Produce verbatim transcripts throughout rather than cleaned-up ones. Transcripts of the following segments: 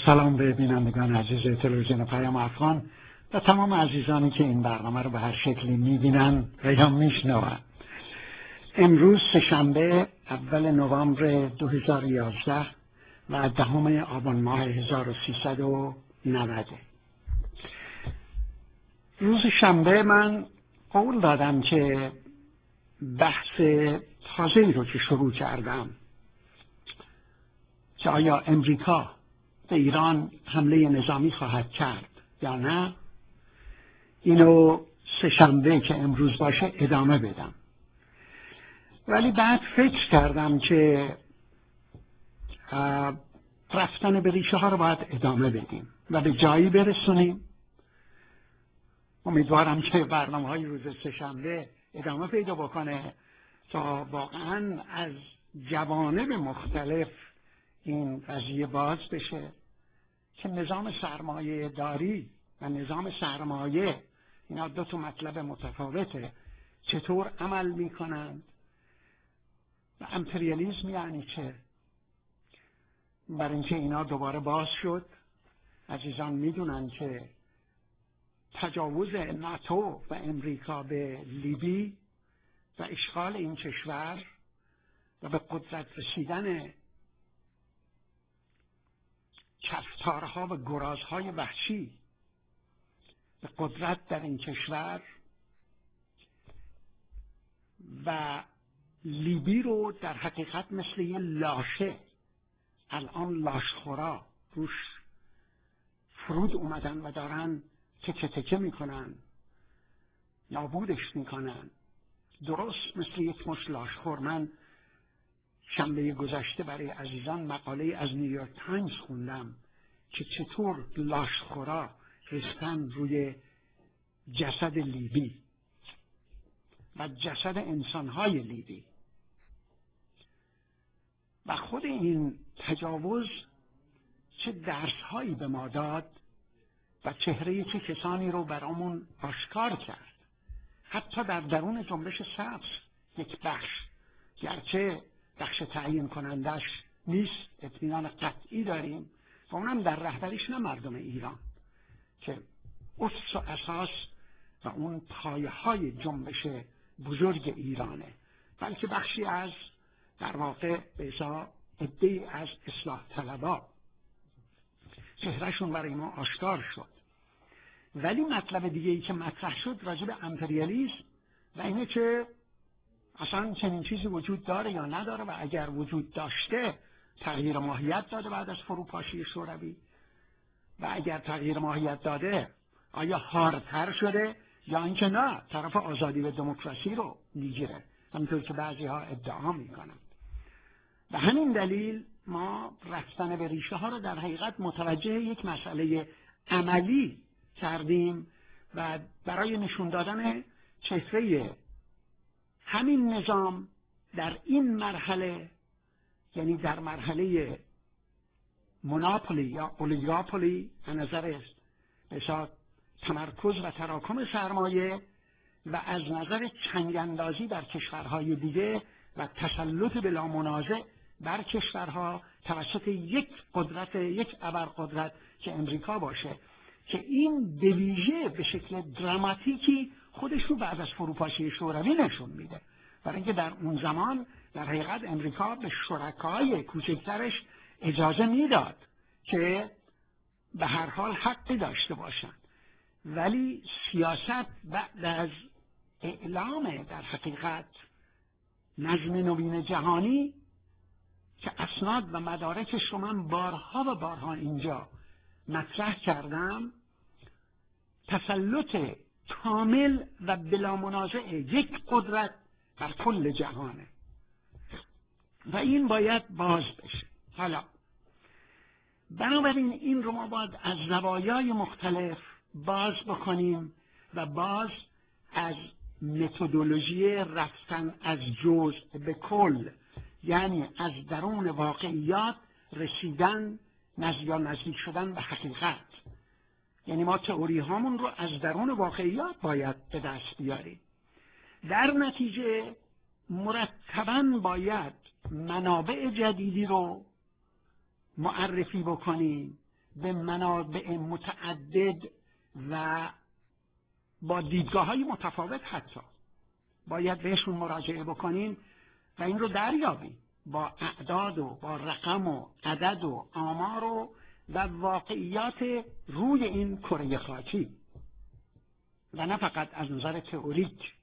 سلام به بینندگان عزیز تلویزیون پیام افغان و تمام عزیزانی که این برنامه رو به هر شکلی میبینن و یا میشنون. امروز سه‌شنبه اول نوامبر دو هزار و یازده و دهم آبان ماه هزار و سیصد و نود. روز شنبه من قول دادم که بحث تازه‌ای رو که شروع کردم که آیا امریکا به ایران حمله نظامی خواهد کرد یا نه، اینو سه‌شنبه که امروز باشه ادامه بدم. ولی بعد فکر کردم که رفتن به ریشه ها رو باید ادامه بدیم و به جایی برسونیم. امیدوارم که برنامه های روز سه‌شنبه ادامه پیدا بکنه تا واقعا از جوانب مختلف این قضیه باز بشه که نظام سرمایه داری و نظام سرمایه، اینا دو تا مطلب متفاوته، چطور عمل میکنند و امپریالیسم یعنی چه. برای اینکه اینا دوباره باز شد، عزیزان میدونن که تجاوز ناتو و امریکا به لیبی و اشغال این کشور و به قدرت رسیدن کفتارها و گرازهای وحشی به قدرت در این کشور و لیبی رو در حقیقت مثل یه لاشه الان لاشخورا روش فرود اومدن و دارن تکه تکه میکنن، نابودش میکنن، درست مثل یک مش لاشخور. من شنبه گذشته برای عزیزان مقاله از نیویورک تایمز خوندم که چطور لاشخورا رسیدن روی جسد لیبی و جسد انسانهای لیبی و خود این تجاوز چه درسهایی به ما داد و چهره چه کسانی رو برامون آشکار کرد. حتی در درون جنبش سبز یک بخش، گرچه بخش تعیین کنندش نیست، اطمینان قطعی داریم و اونم در رهبریش نه مردم ایران که اسس و اساس و اون پایه های جنبش بزرگ ایرانه، بلکه بخشی از در واقع به ازا عده‌ای از اصلاح طلبا چهرهشون برای ما آشکار شد. ولی مطلب دیگه ای که مطرح شد راجع به امپریالیسم و اینه که اصلا چنین چیزی وجود داره یا نداره و اگر وجود داشته تغییر ماهیت داده بعد از فروپاشی شوروی و اگر تغییر ماهیت داده آیا هارتر شده یا اینکه نه طرف آزادی و دموکراسی رو میگیره همونطور که بعضی ها ادعا میکنن. به همین دلیل ما رفتن به ریشه ها رو در حقیقت متوجه یک مسئله عملی کردیم و برای نشون دادن چهره همین نظام در این مرحله، یعنی در مرحله مونوپولی یا اولیگاپولی از نظر بسیار تمرکز و تراکم سرمایه و از نظر چنگاندازی در کشورهای دیگه و تسلط بلا منازع بر کشورها توسط یک قدرت، یک ابرقدرت که امریکا باشه، که این به ویژه به شکل دراماتیکی خودش رو بعد از فروپاشی شوروی نشون میده. برای اینکه در اون زمان در حقیقت امریکا به شرکای کوچکترش اجازه میداد که به هر حال حقی داشته باشند، ولی سیاست بعد از اعلام در حقیقت نظم نوین جهانی که اسناد و مدارکش رو من بارها و بارها اینجا مطرح کردم، تسلط کامل و بلا منازع یک قدرت بر کل جهانه و این باید باز بشه. حالا بنابراین این رو ما باید از زوایای مختلف باز بکنیم و باز از متدولوژی رفتن از جزء به کل، یعنی از درون واقعیات رسیدن یا نزدیک شدن به حقیقت، یعنی ما تئوری هامون رو از درون واقعیات باید به دست بیاریم. در نتیجه مرتباً باید منابع جدیدی رو معرفی بکنیم به منابع متعدد و با دیدگاه‌های متفاوت حتی باید بهشون مراجعه بکنیم و این رو دریابیم با اعداد و با رقم و عدد و آمار و و واقعیات روی این کره خاکی و نه فقط از نظر تئوریک.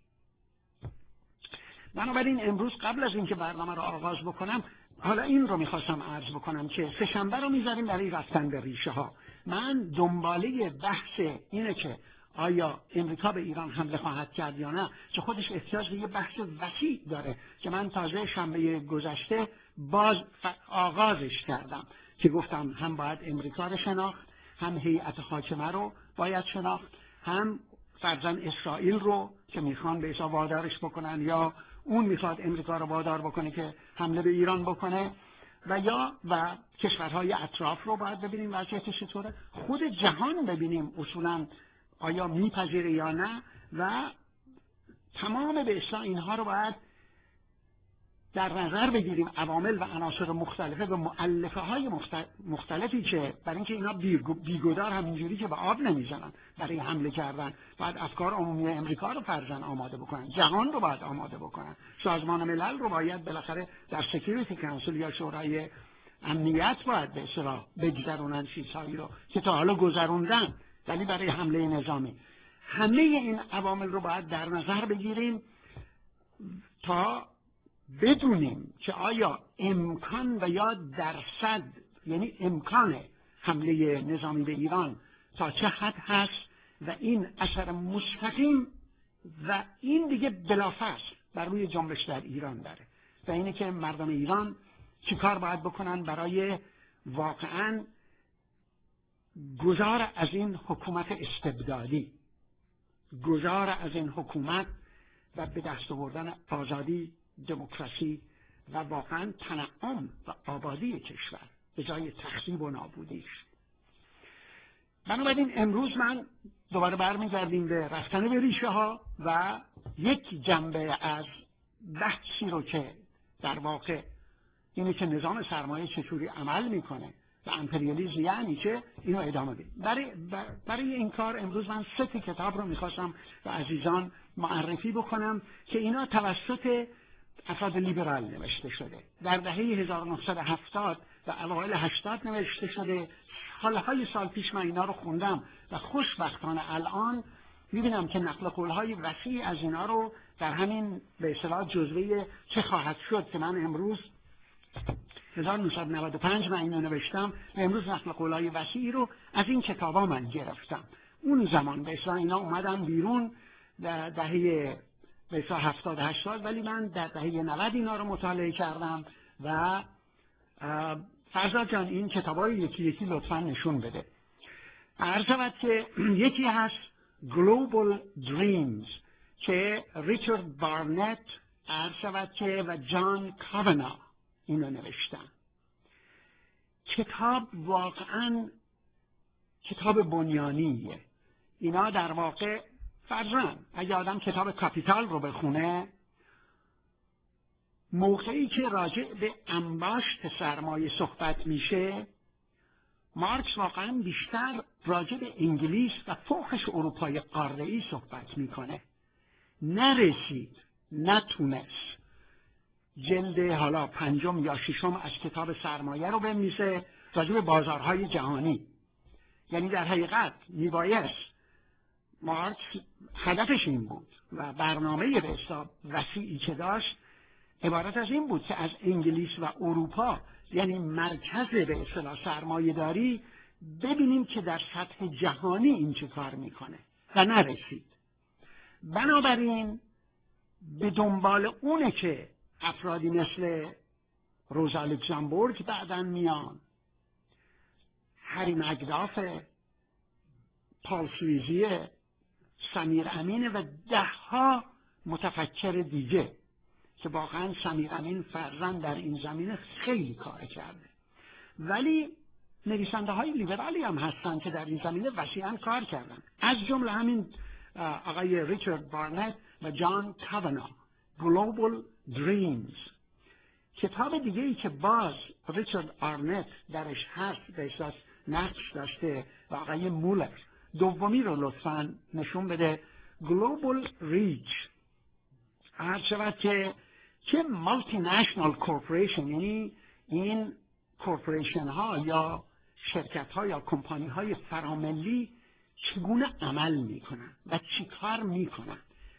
بنابراین امروز قبل از اینکه برنامه رو آغاز بکنم، حالا این رو میخواستم عرض بکنم که سه‌شنبه رو میذاریم برای رفتن به ریشه ها. من دنباله بحث اینه که آیا امریکا به ایران حمله خواهد کرد یا نه، که خودش احتیاج به یه بحث وسیع داره که من تازه شنبه گذشته باز آغازش کردم که گفتم هم باید امریکا رو شناخت، هم هیئت حاکمه رو باید شناخت، هم فرزن اسرائیل رو که میخوان به ایسا وادارش بکنن یا اون میخواد امریکا رو وادار بکنه که حمله به ایران بکنه، و یا و کشورهای اطراف رو باید ببینیم وضعیتش چطوره، خود جهان ببینیم اصولا آیا میپذیره یا نه، و تمام به اصطلاح اینها رو باید در نظر بگیریم، عوامل و عناصر مختلفه و مؤلفه های مختلفی که برای اینکه اینا بیگدار همینجوری که به آب نمیزنن برای حمله کردن، باید افکار عمومی امریکا رو فرزن آماده بکنن، جهان رو باید آماده بکنن، سازمان ملل رو باید بالاخره در سکیوریتی کانسل یا شورای امنیت باید به اصطلاح بگذرونن چیزهایی رو که تا حالا گذروندن ولی برای حمله نظامی. همه این عوامل رو باید در نظر بگیریم تا بدونیم که آیا امکان و یا درصد، یعنی امکان حمله نظامی به ایران تا چه حد هست و این اثر مستقیم و این دیگه بلافاصله بر روی جنبش در ایران داره و اینه که مردم ایران چی کار باید بکنن برای واقعاً گذار از این حکومت استبدادی، گذار از این حکومت و به دست آوردن آزادی، دموکراسی و واقعا تنعم و آبادی کشور به جای تخریب و نابودیش. بنابراین امروز من دوباره برمیگردیم به رفتن به ریشه ها و یک جنبه از بحثی رو که در واقع اینه که نظام سرمایه چطوری عمل میکنه و امپریالیسم یعنی چه، اینو ادامه بدیم. برای, برای این کار امروز من سه کتاب رو میخواستم و عزیزان معرفی بکنم که اینا توسط افراد لیبرال نوشته شده. در دهه هزار و نهصد و هفتاد و اوایل هشتاد نوشته شده. سالهای سال پیش من اینا رو خوندم و خوشبختانه الان میبینم که نقل قولهای وسیع از اینا رو در همین به اصطلاح جزوه چه خواهد شد که من امروز هزار و نهصد و نود و پنج من اینو نوشتم و امروز نقل قولهای وسیعی رو از این کتابا من گرفتم. اون زمان به اصطلاح اینا اومدن بیرون در دهه به اصطلاح هفتاد هشتاد، ولی من در دهه نود اینا رو مطالعه کردم و فرزاد جان این کتابای یکی یکی لطفا نشون بده. عرض شود که یکی هست Global Dreams که ریچارد بارنت عرض شود که و جان کاونا اینو نوشتن. کتاب واقعا کتاب بنیانیه. اینا در واقع فرضاً اگه آدم کتاب کاپیتال رو بخونه، موقعی که راجع به انباشت سرمایه صحبت میشه، مارکس واقعا بیشتر راجع به انگلیس و فوقش اروپای قاره‌ای صحبت میکنه. نرسید، نتونست جلد حالا پنجم یا ششم از کتاب سرمایه رو بنویسه راجع به بازارهای جهانی. یعنی در حقیقت میبایست مارکس هدفش این بود و برنامه به حساب وسیعی که داشت عبارت از این بود که از انگلیس و اروپا، یعنی مرکز به اصطلاح سرمایه داری، ببینیم که در سطح جهانی این چه کار میکنه و نرسید. بنابراین به دنبال اونه که افرادی مثل روزا لوکزامبورگ بعدن میان، هری مکداف، پال سویزیه، سمیر امینه و ده ها متفکر دیگه که واقعا سمیر امین فرزن در این زمینه خیلی کار کرده. ولی نویسنده های لیبرالی هم هستن که در این زمینه وسیعا کار کردن، از جمله همین آقای ریچارد بارنت و جان کاونا. Global Dreams. کتاب دیگه ای که باز ریچارد بارنت درش هست به اساس نقش داشته و آقای مولر. دومی رو لطفاً نشون بده. گلوبال ریچ هر شود که چه مالتی نشنال کورپوریشن، یعنی این کورپوریشن ها یا شرکت ها یا کمپانی های فراملی چگونه عمل میکنن و چی کار میکنن.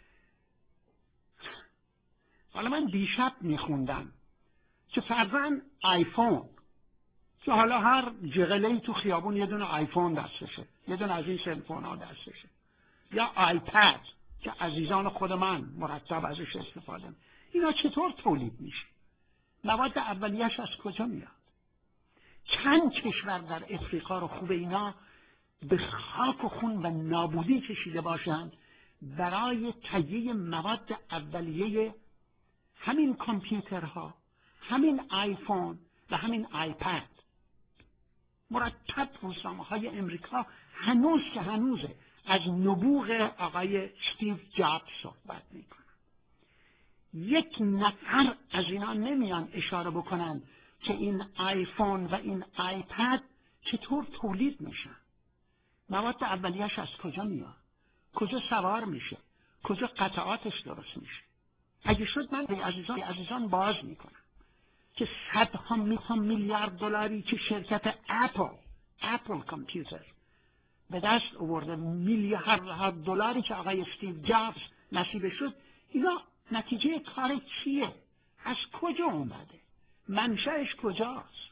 حالا من دیشب میخوندم که فرضاً آیفون، که حالا هر جغله‌ای تو خیابون یه دونه آیفون دستشه، یه دونه از این سلفون ها دستشه، یا آیپد که عزیزان خود من مرتب ازش استفاده می. اینا چطور تولید میشه؟ مواد اولیه‌اش از کجا میاد؟ چند کشور در افریقا رو خوب اینا به خاک و خون و نابودی کشیده باشند برای تهیه مواد اولیه همین کامپیوترها، همین آیفون و همین آیپد. مرتب روزنامه های امریکا هنوز که هنوزه از نبوغ آقای استیو جابز صحبت میکنن. یک نفر از اینا نمیان اشاره بکنن که این آیفون و این آیپد چطور تولید میشن، مواد اولیه‌اش از کجا میاد، کجا سوار میشه، کجا قطعاتش درست میشه. اگه شد من به عزیزان عزیزان باز میکنم که صدها میلیارد دلاری که شرکت اپل اپل کامپیوتر به دست آورده، میلیاردها دلاری که آقای استیو جابز نصیب شد، اینا نتیجه کار چیه؟ از کجا اومده؟ منشأش کجاست؟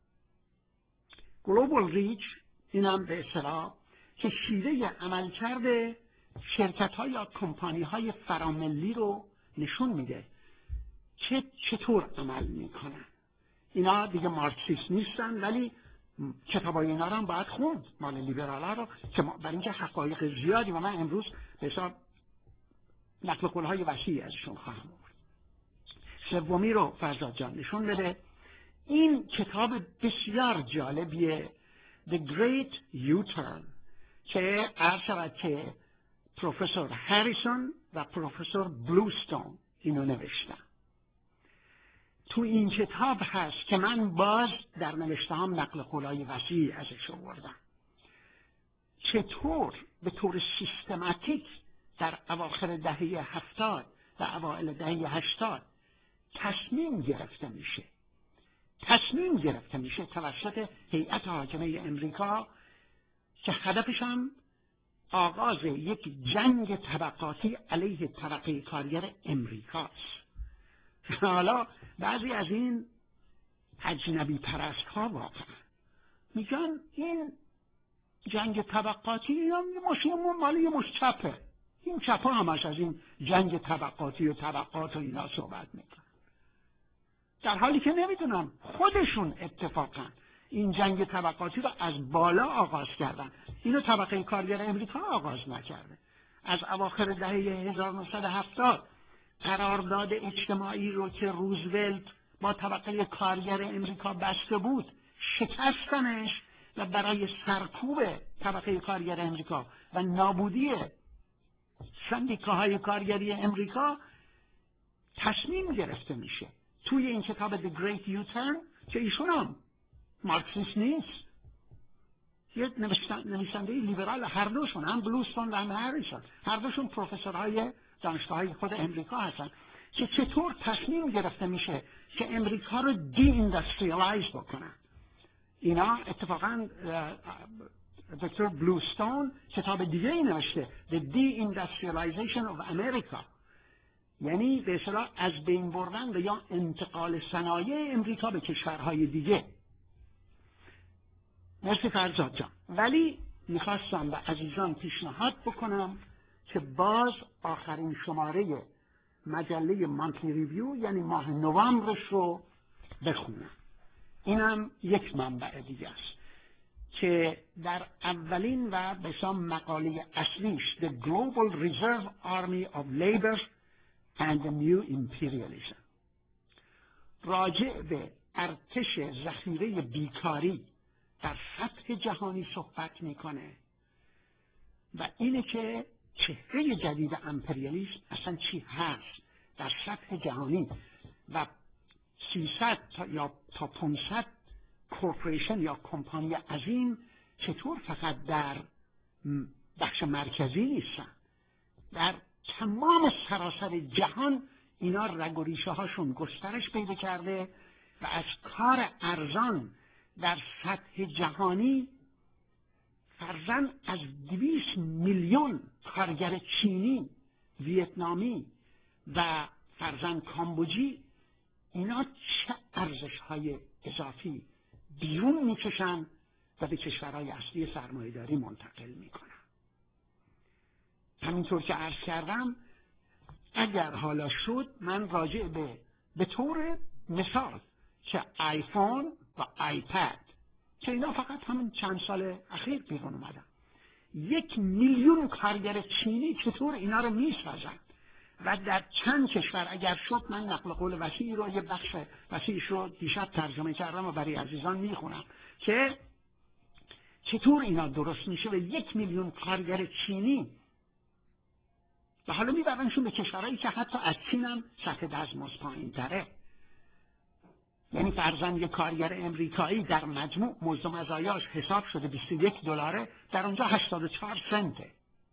گلوبال ریچ اینم به اصطلاح که شیوه عمل کرده شرکت ها یا کمپانی های فراملی رو نشون میده که چطور عمل میکنن. اینا دیگه مارکسیست نیستن، ولی کتابای اینا رو هم باید خوند، مال لیبرال ها رو، که برای اینکه حقایق زیادی و من امروز به حساب نقل قول‌های وسیعی ازشون خواهم آورد. سومی رو فرزاد جان نشون بده. این کتاب بسیار جالبیه، The Great U-Turn، که عرض شود که پروفسور هریسون و پروفسور بلوستون اینو نوشتن. تو این کتاب هست که من باز در نوشته هم نقل قولای وسیعی ازش آوردم، چطور به طور سیستماتیک در اواخر دهه هفتاد و اوایل دهه هشتاد تصمیم گرفته میشه تصمیم گرفته میشه توسط هیئت حاکمه امریکا که هدفش هم آغاز یک جنگ طبقاتی علیه طبقه کارگر امریکاست. حالا بعضی از این اجنبی پرست ها واقعا میگن این جنگ طبقاتی اینا مشیمون مالی یه مش چپه، این چپ ها همش از این جنگ طبقاتی و طبقات و اینا صحبت میکنن، در حالی که نمیدونم خودشون اتفاقا این جنگ طبقاتی رو از بالا آغاز کردن. اینو طبقه کارگر امریکا آغاز نکرده. از اواخر دهه هزار و نهصد و هفتاد قرارداد اجتماعی رو که روزولت با طبقه کارگر امریکا بسته بود شکستنش و برای سرکوب طبقه کارگر امریکا و نابودی سندیکاهای کارگری امریکا تصمیم گرفته میشه. توی این کتاب The Great U-Turn که ایشون هم مارکسیست نیست، یه نویسنده لیبرال، هر دوشون، هم بلوستون و هم هریسون، هر دوشون پروفسورهای دانشگاه‌های خود امریکا هستن، که چطور تصمیم گرفته میشه که امریکا رو دی اینداستریالایز بکنن. اینا اتفاقا دکتر بلوستون کتاب دیگه ای نوشته The De-Industrialization of America، یعنی به اصطلاح از بین بردن یا انتقال صنایع امریکا به کشورهای دیگه. مرسی فرزاد جان. ولی میخواستم به عزیزان پیشنهاد بکنم که باز آخرین شماره مجله مانتلی ریویو یعنی ماه نوامبرش رو بخونم. اینم یک منبع دیگه است که در اولین و بسام مقاله اصلیش The Global Reserve Army of Labor and the New Imperialism راجع به ارتش ذخیره بیکاری در سطح جهانی صحبت میکنه و اینه که چهره جدید امپریالیسم اصلا چی هست در سطح جهانی و سیصد تا یا تا پانصد کورپوریشن یا کمپانی عظیم چطور فقط در بخش مرکزی نیستن، در تمام سراسر جهان اینا رگ و ریشه هاشون گسترش پیدا کرده و از کار ارزان در سطح جهانی فرضاً از دویست میلیون کارگر چینی، ویتنامی و فرضاً کامبوجی اینا چه ارزش های اضافی بیرون میکشن و به کشورهای اصلی سرمایه‌داری منتقل میکنن. همینطور که عرض کردم اگر حالا شد من راجع به به طور مثال که آیفون و آیپد که اینا فقط همین چند سال اخیر بیرون اومدن، یک میلیون کارگر چینی چطور اینا رو میسازن و در چند کشور اگر شد، من نقل قول وسیعی رو، یه بخش وسیعش رو دیشب ترجمه کردم و برای عزیزان میخونم که چطور اینا درست میشه و یک میلیون کارگر چینی و حالا میبرنشون به کشورهایی که حتی از چین هم سطح دستمزد پایین‌تره. یعنی فرضاً یک کارگر امریکایی در مجموع مزد و مزایاش حساب شده بیست و یک دلاره، در اونجا هشتاد و چهار سنته.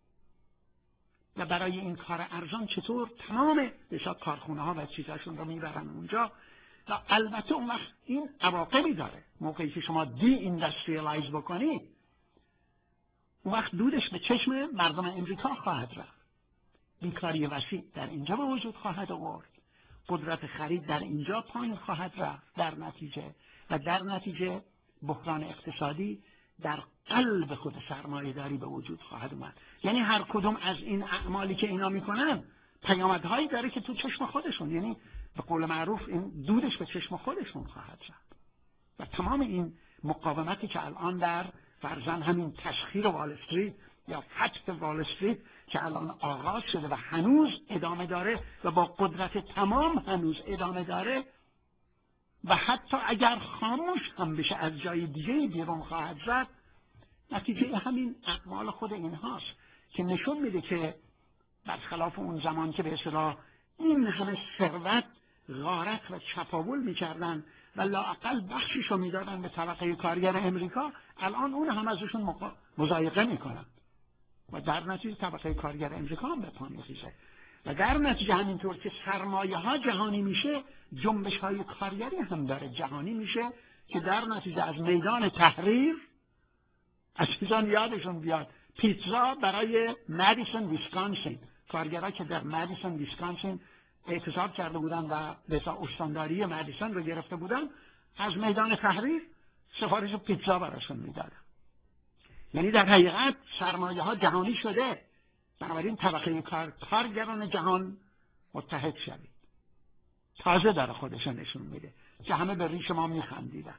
و برای این کار ارزان چطور تمام حساب کارخونه ها و چیزاشون رو میبرن اونجا و البته اون وقت این عواقبی داره. موقعی که شما دی اینداستریالایز بکنید اون وقت دودش به چشم مردم امریکا خواهد رفت، بیکاری وسیع در اینجا به وجود خواهد آورد، قدرت خرید در اینجا پایین خواهد رفت در نتیجه و در نتیجه بحران اقتصادی در قلب خود سرمایه داری به وجود خواهد اومد. یعنی هر کدوم از این اعمالی که اینا میکنن پیامدهایی داره که تو چشم خودشون، یعنی به قول معروف این دودش به چشم خودشون خواهد رفت و تمام این مقاومتی که الان در فرضاً همین تسخیر وال استریت یا فتح وال استریت که الان آغاز شده و هنوز ادامه داره و با قدرت تمام هنوز ادامه داره و حتی اگر خاموش هم بشه از جای دیگه بیرون خواهد زد، نتیجه همین اعمال خود اینهاست که نشون میده که برخلاف اون زمان که به اصطلاح این همه ثروت غارت و چپاول میکردن و لااقل بخشیشو میدادن به طبقه کارگر امریکا، الان اون هم ازشون مضایقه میکنن و در نتیجه طبقه کارگر امریکا هم به پا میخیزه و در نتیجه همینطور که سرمایه ها جهانی میشه، جنبش های کارگری هم داره جهانی میشه که در نتیجه از میدان تحریر عزیزان یادشون بیاد پیتزا برای مدیسون ویسکانسین، کارگرها که در مدیسون ویسکانسین اعتصاب کرده بودن و به استانداری مدیسون رو گرفته بودن، از میدان تحریر سفارش پیتزا براشون میدادن. یعنی در حقیقت سرمایه ها جهانی شده، بنابراین طبقه کار کارگران جهان متحد شوید. تازه داره خودشون نشون میده که همه به ریش ما میخندیدن.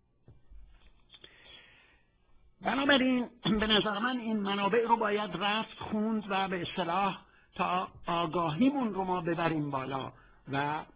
بنابراین به نظر من این منابع رو باید رفت خوند و به اصطلاح تا آگاهیمون رو ما ببریم بالا. و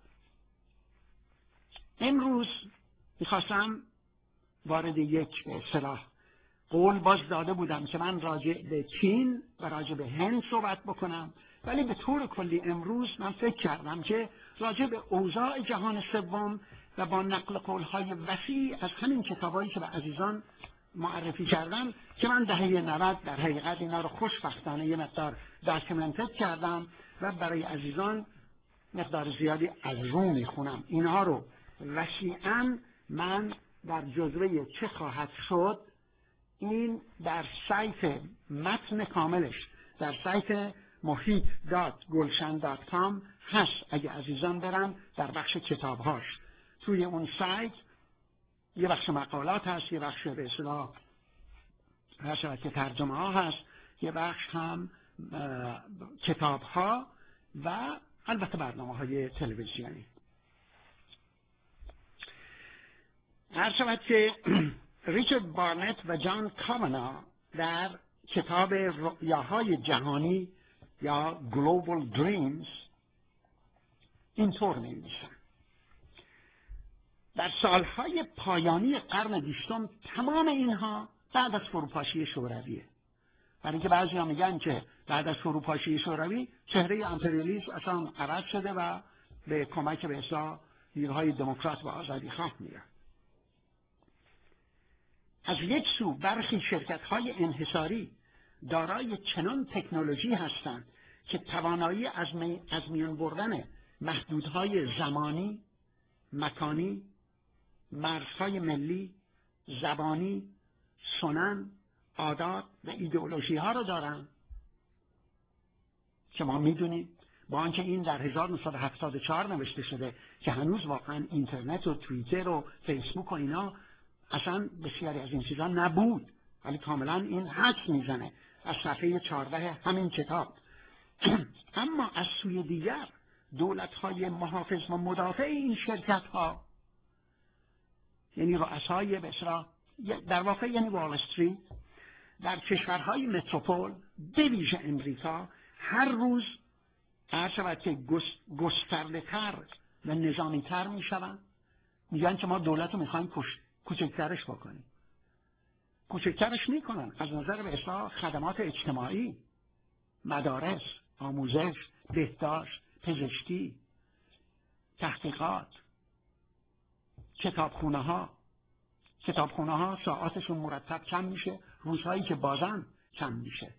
امروز میخواستم وارد یک به اصطلاح قول باز داده بودم که من راجع به چین و راجع به هند صحبت بکنم، ولی به طور کلی امروز من فکر کردم که راجع به اوضاع جهان سوم و با نقل قول‌های وسیع از همین کتابایی که به عزیزان معرفی کردم که من دهه نود در حقیقت اینا رو خوشبختانه یه مقدار داکیومنتد کردم و برای عزیزان مقدار زیادی از رو میخونم. اینها رو وسیعاً من در جزوه چه خواهد شد این در سایت متن کاملش در سایت محیط دات گلشن دات کام هست. اگه عزیزان برن در بخش کتابهاش توی اون سایت یه بخش مقالات هست، یه بخش به اصطلاح هر شود که ترجمه ها هست، یه بخش هم کتاب ها و البته برنامه های تلویزیونی. هر شود که ریچارد بارنت و جان کامانا در کتاب رؤیاهای جهانی یا Global Dreams اینطور می‌نویسند: در سالهای پایانی قرن بیستم تمام اینها بعد از فروپاشی شورویه. برای اینکه بعضی ها میگن که بعد از فروپاشی شوروی چهره امپریالیسم اصلا عوض شده و به کمک به اصلاح نیروهای دموکرات و آزادیخواه میاد. از یک سو برخی شرکت‌های انحصاری دارای چنان تکنولوژی هستند که توانایی از, می... از میان بردن محدودهای زمانی، مکانی، مرزهای ملی، زبانی، سنن، عادات و ایدئولوژی ها رو دارن که ما میدونیم با آنکه این در هزار و نهصد و هفتاد و چهار نوشته شده که هنوز واقعا اینترنت و توییتر و فیسبوک و اینا اصلا بسیاری از این چیزا نبود، ولی کاملا این حدس میزنه از صفحه چهارده همین کتاب. اما از سوی دیگر دولت‌های محافظ و مدافع این شرکت‌ها، یعنی رؤسای به اصطلاح در واقع یعنی وال استریت، در کشورهای متروپول به ویژه امریکا هر روز هر شود که گسترده تر و نظامی تر می شوند. میگن که ما دولت رو میخوایم کوچکترش بکنیم. کوچکترش میکنن از نظر به اصطلاح خدمات اجتماعی، مدارس، آموزش، بهداشت، پزشکی، تحقیقات، کتابخونه ها. کتابخونه ها ساعاتشون مرتب کم میشه، روزهایی که بازن کم میشه.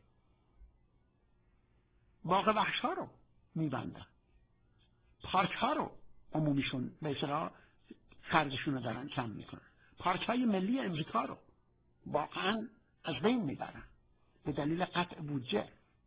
باغ وحش ها رو میبندن، پارک ها رو عمومیشون به اصطلاح خرجشون رو دارن کم میکنن، پارک های ملی امریکا رو واقعا از بین میبرن به دلیل قطع بودجه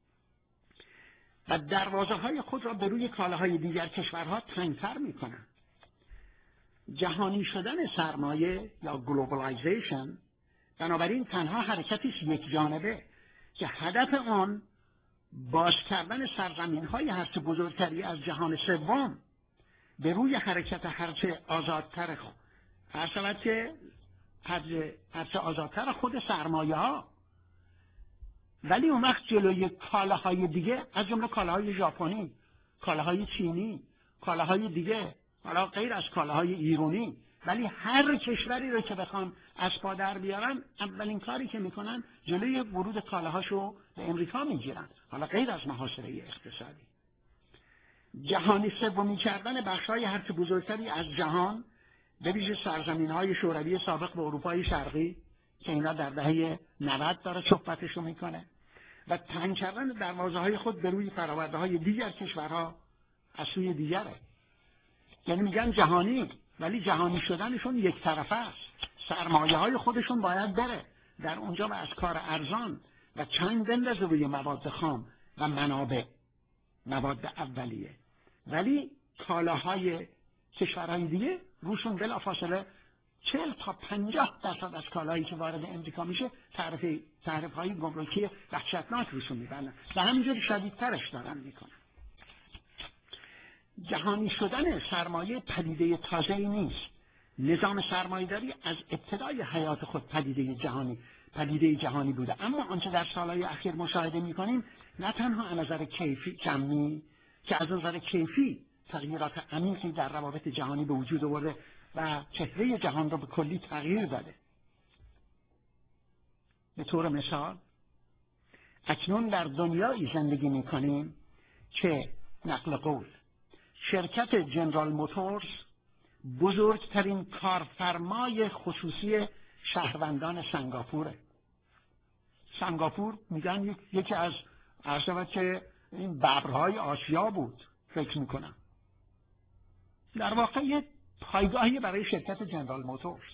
و دروازه های خود را به روی کالاهای دیگر کشورها تنگتر میکنن. جهانی شدن سرمایه یا گلوبالایزیشن بنابراین تنها حرکتی است یک جانبه که هدف آن باز کردن سرزمین های هرچه بزرگتری از جهان سوم به روی حرکت هرچه آزادتر خود هر شود که هرچه آزادتر خود سرمایه ها، ولی اون وقت جلوی کالاهای دیگه از جمله کالاهای ژاپنی، کالاهای چینی، کالاهای دیگه، حالا غیر از کالاهای ایرانی، ولی هر کشوری رو که بخوان از پا در بیارن اولین کاری که میکنن جلوی ورود کالاهاشو به امریکا میگیرن، حالا غیر از محاصره اقتصادی. جهانی سومی کردن بخشای هرچه بزرگتری از جهان به ویژه سرزمین‌های شوروی سابق به اروپای شرقی که اینا در دهه نود داره صحبتشو میکنه و تنگ کردن دروازه‌های خود به روی فرآورده‌های دیگر کشورها از سوی دیگره. یعنی میگن جهانی، ولی جهانی شدنشون یک طرفه است. سرمایه های خودشون باید بره در اونجا و از کار ارزان و چنگ بندازه روی مواد خام و منابع مواد اولیه، ولی کالاهای کشورهای دیگه روشون بلافاصله چهل تا پنجاه درصد از کالایی که وارد امریکا میشه تعرفه تعرفه های گمرکی وحشتناک روشون میبرن و همینجوری شدیدترش دارن میکنن. جهانی شدن سرمایه پدیده تازه‌ای نیست. نظام سرمایه‌داری از ابتدای حیات خود پدیده جهانی پدیده جهانی بوده، اما آنچه در سالهای اخیر مشاهده می‌کنیم نه تنها از نظر کیفی کمی که از نظر کیفی تغییرات عمیقی در روابط جهانی به وجود آورده و چهره جهان را به کلی تغییر داده. به طور مثال اکنون در دنیایی زندگی می‌کنیم که نقل قول شرکت جنرال موتورز بزرگترین کارفرمای خصوصی شهروندان سنگاپوره. سنگاپور میگن یکی از عرض که این ببرهای آسیا بود فکر میکنم. در واقع یه پایگاهی برای شرکت جنرال موتورز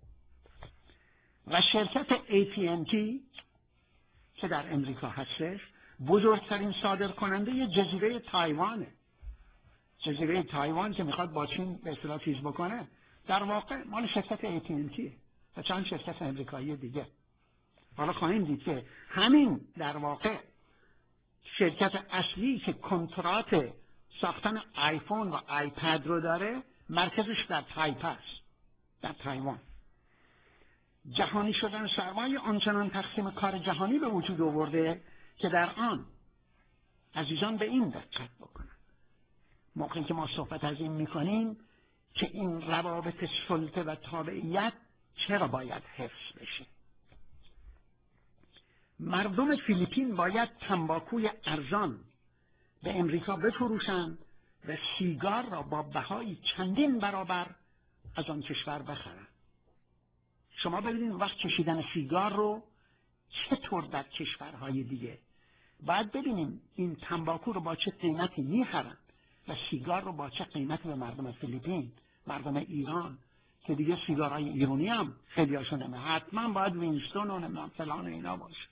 و شرکت ای تی ان تی که در امریکا هستش بزرگترین صادر کننده جزیره تایوانه. جزیره تایوان که میخواد با چین به اصطلاح چیز بکنه در واقع مال شرکت ای تی ان تی و چند شرکت امریکایی دیگه. حالا خواهیم دید که همین در واقع شرکت اصلی که کنترات ساختن آیفون و آیپد رو داره مرکزش در تایپه است، در تایوان. جهانی شدن سرمایه آنچنان تقسیم کار جهانی به وجود آورده که در آن عزیزان به این دقت بکنن موقعی که ما صحبت از این میکنیم که این روابط سلطه و تابعیت چرا باید حفظ بشه. مردم فیلیپین باید تنباکوی ارزان به امریکا بفروشند و سیگار را با بهای چندین برابر از آن کشور بخرند. شما ببینید وقت کشیدن سیگار رو چطور در کشورهای دیگه، باید ببینیم این تنباکو رو با چه قیمتی میخرن و سیگار رو با چه قیمتی به مردم فیلیپین، مردم ایران، که دیگه سیگارهای ایرانی هم خیلی هاشون نمه، حتما باید وینستون و نمیدونم فلان و اینا باشه.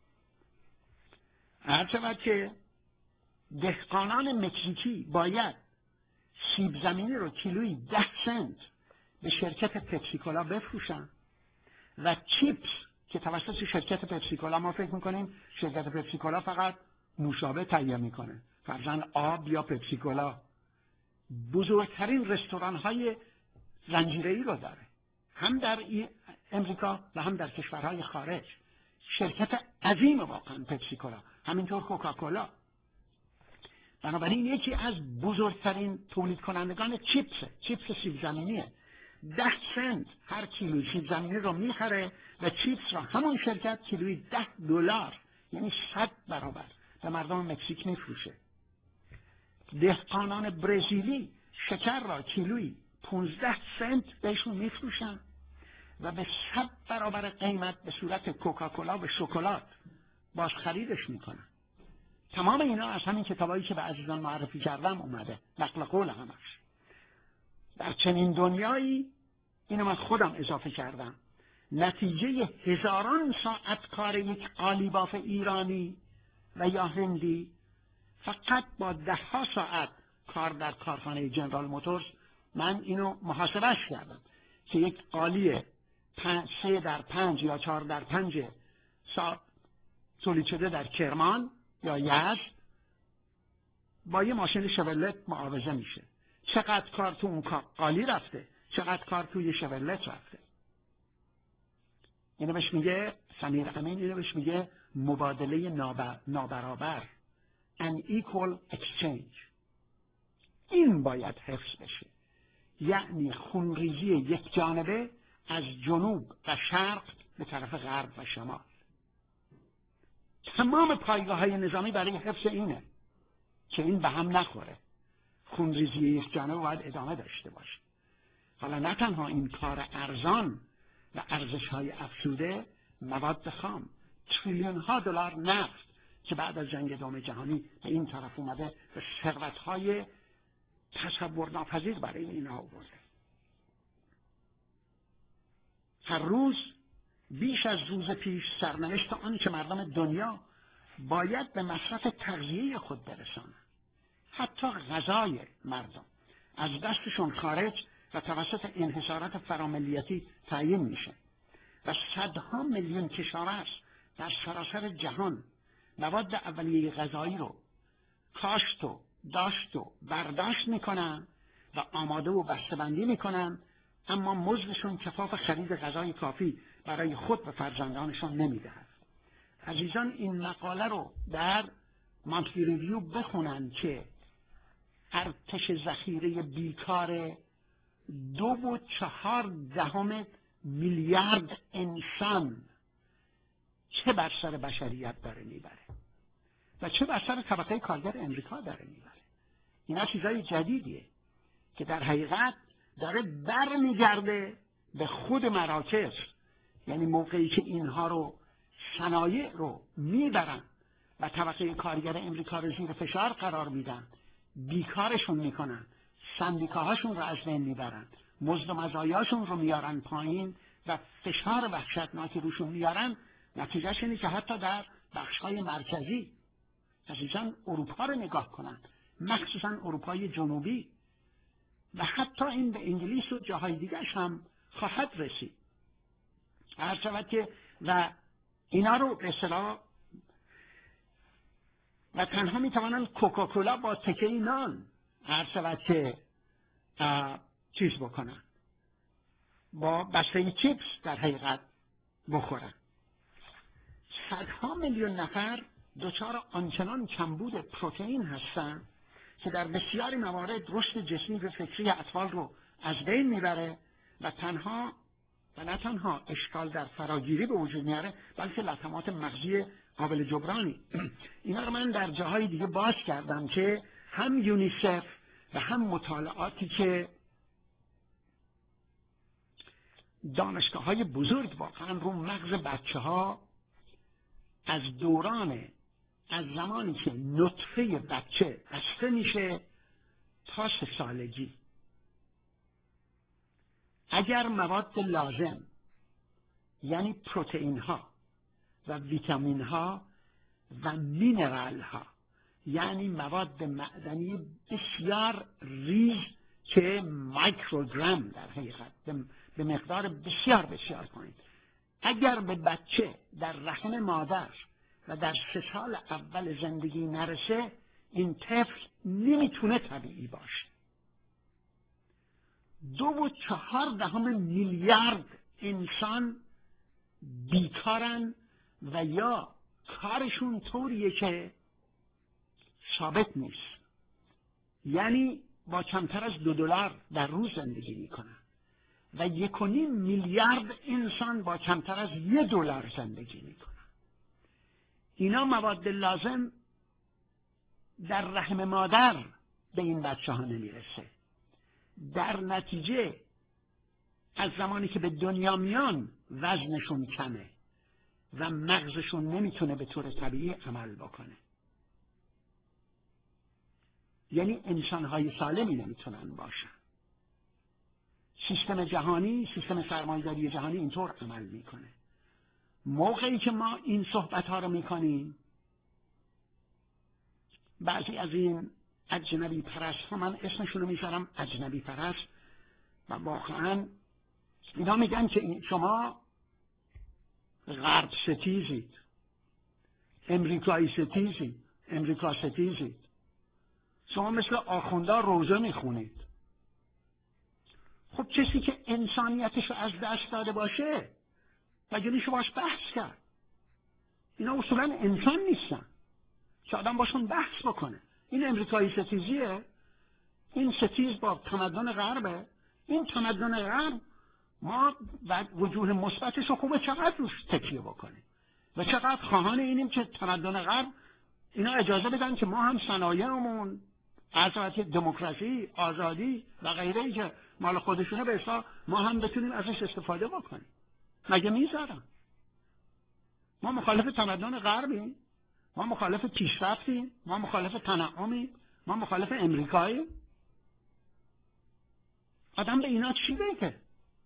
هرچند که دهقانان مکزیکی باید سیب زمینی رو کیلویی ده سنت به شرکت پپسیکولا بفروشن و چیپس که توسط شرکت پپسیکولا، ما فکر میکنیم شرکت پپسیکولا فقط نوشابه تهیه میکنه، فرضاً آب یا پپسیکولا، بزرگترین رستوران های زنجیره‌ای رو داره، هم در امریکا و هم در کشورهای خارج. شرکت عظیم واقعا پپسیکولا، همینطور کوکاکولا. بنابراین یکی از بزرگترین تولید کنندگان چیپس، چیپس سیب زمینیه. ده سنت هر کیلو سیب زمینی رو میخره و چیپس را همون شرکت کیلویی ده دلار، یعنی صد برابر به مردم مکزیک میفروشه. دهقانان برزیلی شکر را کیلویی پانزده سنت بهشون میفروشن و به صد برابر قیمت به صورت کوکاکولا و شکلات باز خریدش میکنن. تمام اینا از همین کتابایی که به عزیزان معرفی کردم اومده، نقل قول همش. در چنین دنیایی، اینو من خودم اضافه کردم، نتیجه هزاران ساعت کار یک قالیباف ایرانی و یا هندی فقط با ده ها ساعت کار در کارخانه جنرال موتورز، من اینو محاسبهش کردم که یک قالی سه در پنج یا چهار در پنج ساعت تولید شده در کرمان یا یزد با یه ماشین شورلت معاوضه میشه. چقدر کار تو اون قالی رفته، چقدر کار توی شورلت رفته. اینو بهش میگه سمیر امین، اینو بهش میگه مبادله نابرابر، unequal exchange. این باید حفظ بشه، یعنی خونریزی یک جانبه از جنوب و شرق به طرف غرب و شمال. تمام پایگاه های نظامی برای حفظ اینه که این به هم نخوره. خونریزی یک جانبه باید ادامه داشته باشه. حالا نه تنها این کار ارزان و ارزش های افزوده، مواد خام، تریلیون ها دلار نفت که بعد از جنگ دوم جهانی به این طرف اومده و ثروت های تصور ناپذیر برای اینها آورده. هر روز بیش از روز پیش سرنوشت آن که مردم دنیا باید به مصرف تغذیه خود برسانند. حتی غذای مردم از دستشون خارج و توسط انحصارات فراملیتی تعیین میشه و صدها میلیون کشاورز در سراسر جهان مواد اولیه غذایی رو کاشت و داشت و برداشت میکنن و آماده و بسته‌بندی میکنن، اما مزدشون کفاف خرید غذای کافی برای خود و فرزندانشان نمیدهد. عزیزان این مقاله رو در مانتلی ریویو بخونن که ارتش ذخیره بیکار دو و چهار دهم میلیارد انسان چه بر سر بشریت داره میبره و چه بر سر طبقه کارگر امریکا داره میبره. اینا چیزای جدیدیه که در حقیقت داره بر میگرده به خود مراکز. یعنی موقعی که اینها رو صنایع رو میبرن و طبقه کارگر امریکا رو زیر فشار قرار میدن، بیکارشون میکنن، سندیکاهاشون رو از بین میبرن، مزد و مزایاشون رو میارن پایین و فشار وحشتناکی روشون میارن، نتیجهش اینه که حتی در بخش‌های مرکزی، عزیزان اروپا رو نگاه کنن، مخصوصا اروپای جنوبی و حتی این به انگلیس و جاهای دیگرش هم خواهد رسید. هر شود که و اینا رو به اصطلاح و تنها میتوانند کوکاکولا با تکه نان هر شود که چیز بکنن، با بسته چیپس در حقیقت بخورن. صدها میلیون نفر دچار آنچنان کمبود پروتئین هستند که در بسیاری موارد رشد جسمی و فکری اطفال رو از بین میبره و تنها و نه تنها اشکال در فراگیری به وجود میاره، بلکه لطمات مغزی قابل جبرانی. اینا رو من در جاهای دیگه باز کردم که هم یونیسف و هم مطالعاتی که دانشگاه های بزرگ واقعا رو مغز بچه ها از دوران از زمانی که نطفه بچه بسته میشه تا سه سالگی اگر مواد لازم یعنی پروتئین ها و ویتامین ها و مینرال ها یعنی مواد معدنی بسیار ریز که مایکروگرم در حقیقت به مقدار بسیار بسیار پایین اگر به بچه در رحم مادر و در سه سال اول زندگی نرسه این طفل نمیتونه طبیعی باشه. دو و چهار دهم میلیارد انسان بیکارن و یا کارشون طوریه که ثابت نیست، یعنی با کمتر از دو دلار در روز زندگی میکنن و یک و نیم میلیارد انسان با کمتر از یه دلار زندگی میکنن. اینا مواد لازم در رحم مادر به این بچه ها نمیرسه. در نتیجه از زمانی که به دنیا میان وزنشون کمه و مغزشون نمیتونه به طور طبیعی عمل بکنه. یعنی انسانهای سالمی نمیتونن باشن. سیستم جهانی، سیستم سرمایه‌داری جهانی اینطور عمل میکنه. موقعی که ما این صحبت ها رو میکنیم بعضی از این اجنبی پرست ها، من اسمشون رو میذارم اجنبی پرست، و واقعا اینا میگن که شما غرب ستیزید، امریکایی ستیزید، امریکا ستیزید، شما مثل آخوندا روزه میخونید. خب کسی که انسانیتش رو از دست داده باشه مگه میشه باش بحث کرد؟ اینا اصولا انسان نیستن که آدم باشون بحث بکنه. این امریکایی ستیزیه، این ستیز با تمدن غربه. این تمدن غرب ما وجوه مثبتش رو خوبه چقدر روش تکیه بکنیم و چقدر خواهان اینیم که تمدن غرب اینا اجازه بدن که ما هم صنایعمون از دموکراسی، آزادی و غیره که مال خودشونه به اصلا ما هم بتونیم ازش استفاده بکنیم. مگه میذارن؟ ما مخالف تمدن غربیم، ما مخالف پیشرفتیم، ما مخالف تنعمیم، ما مخالف امریکاییم. آدم به اینا چی بگه؟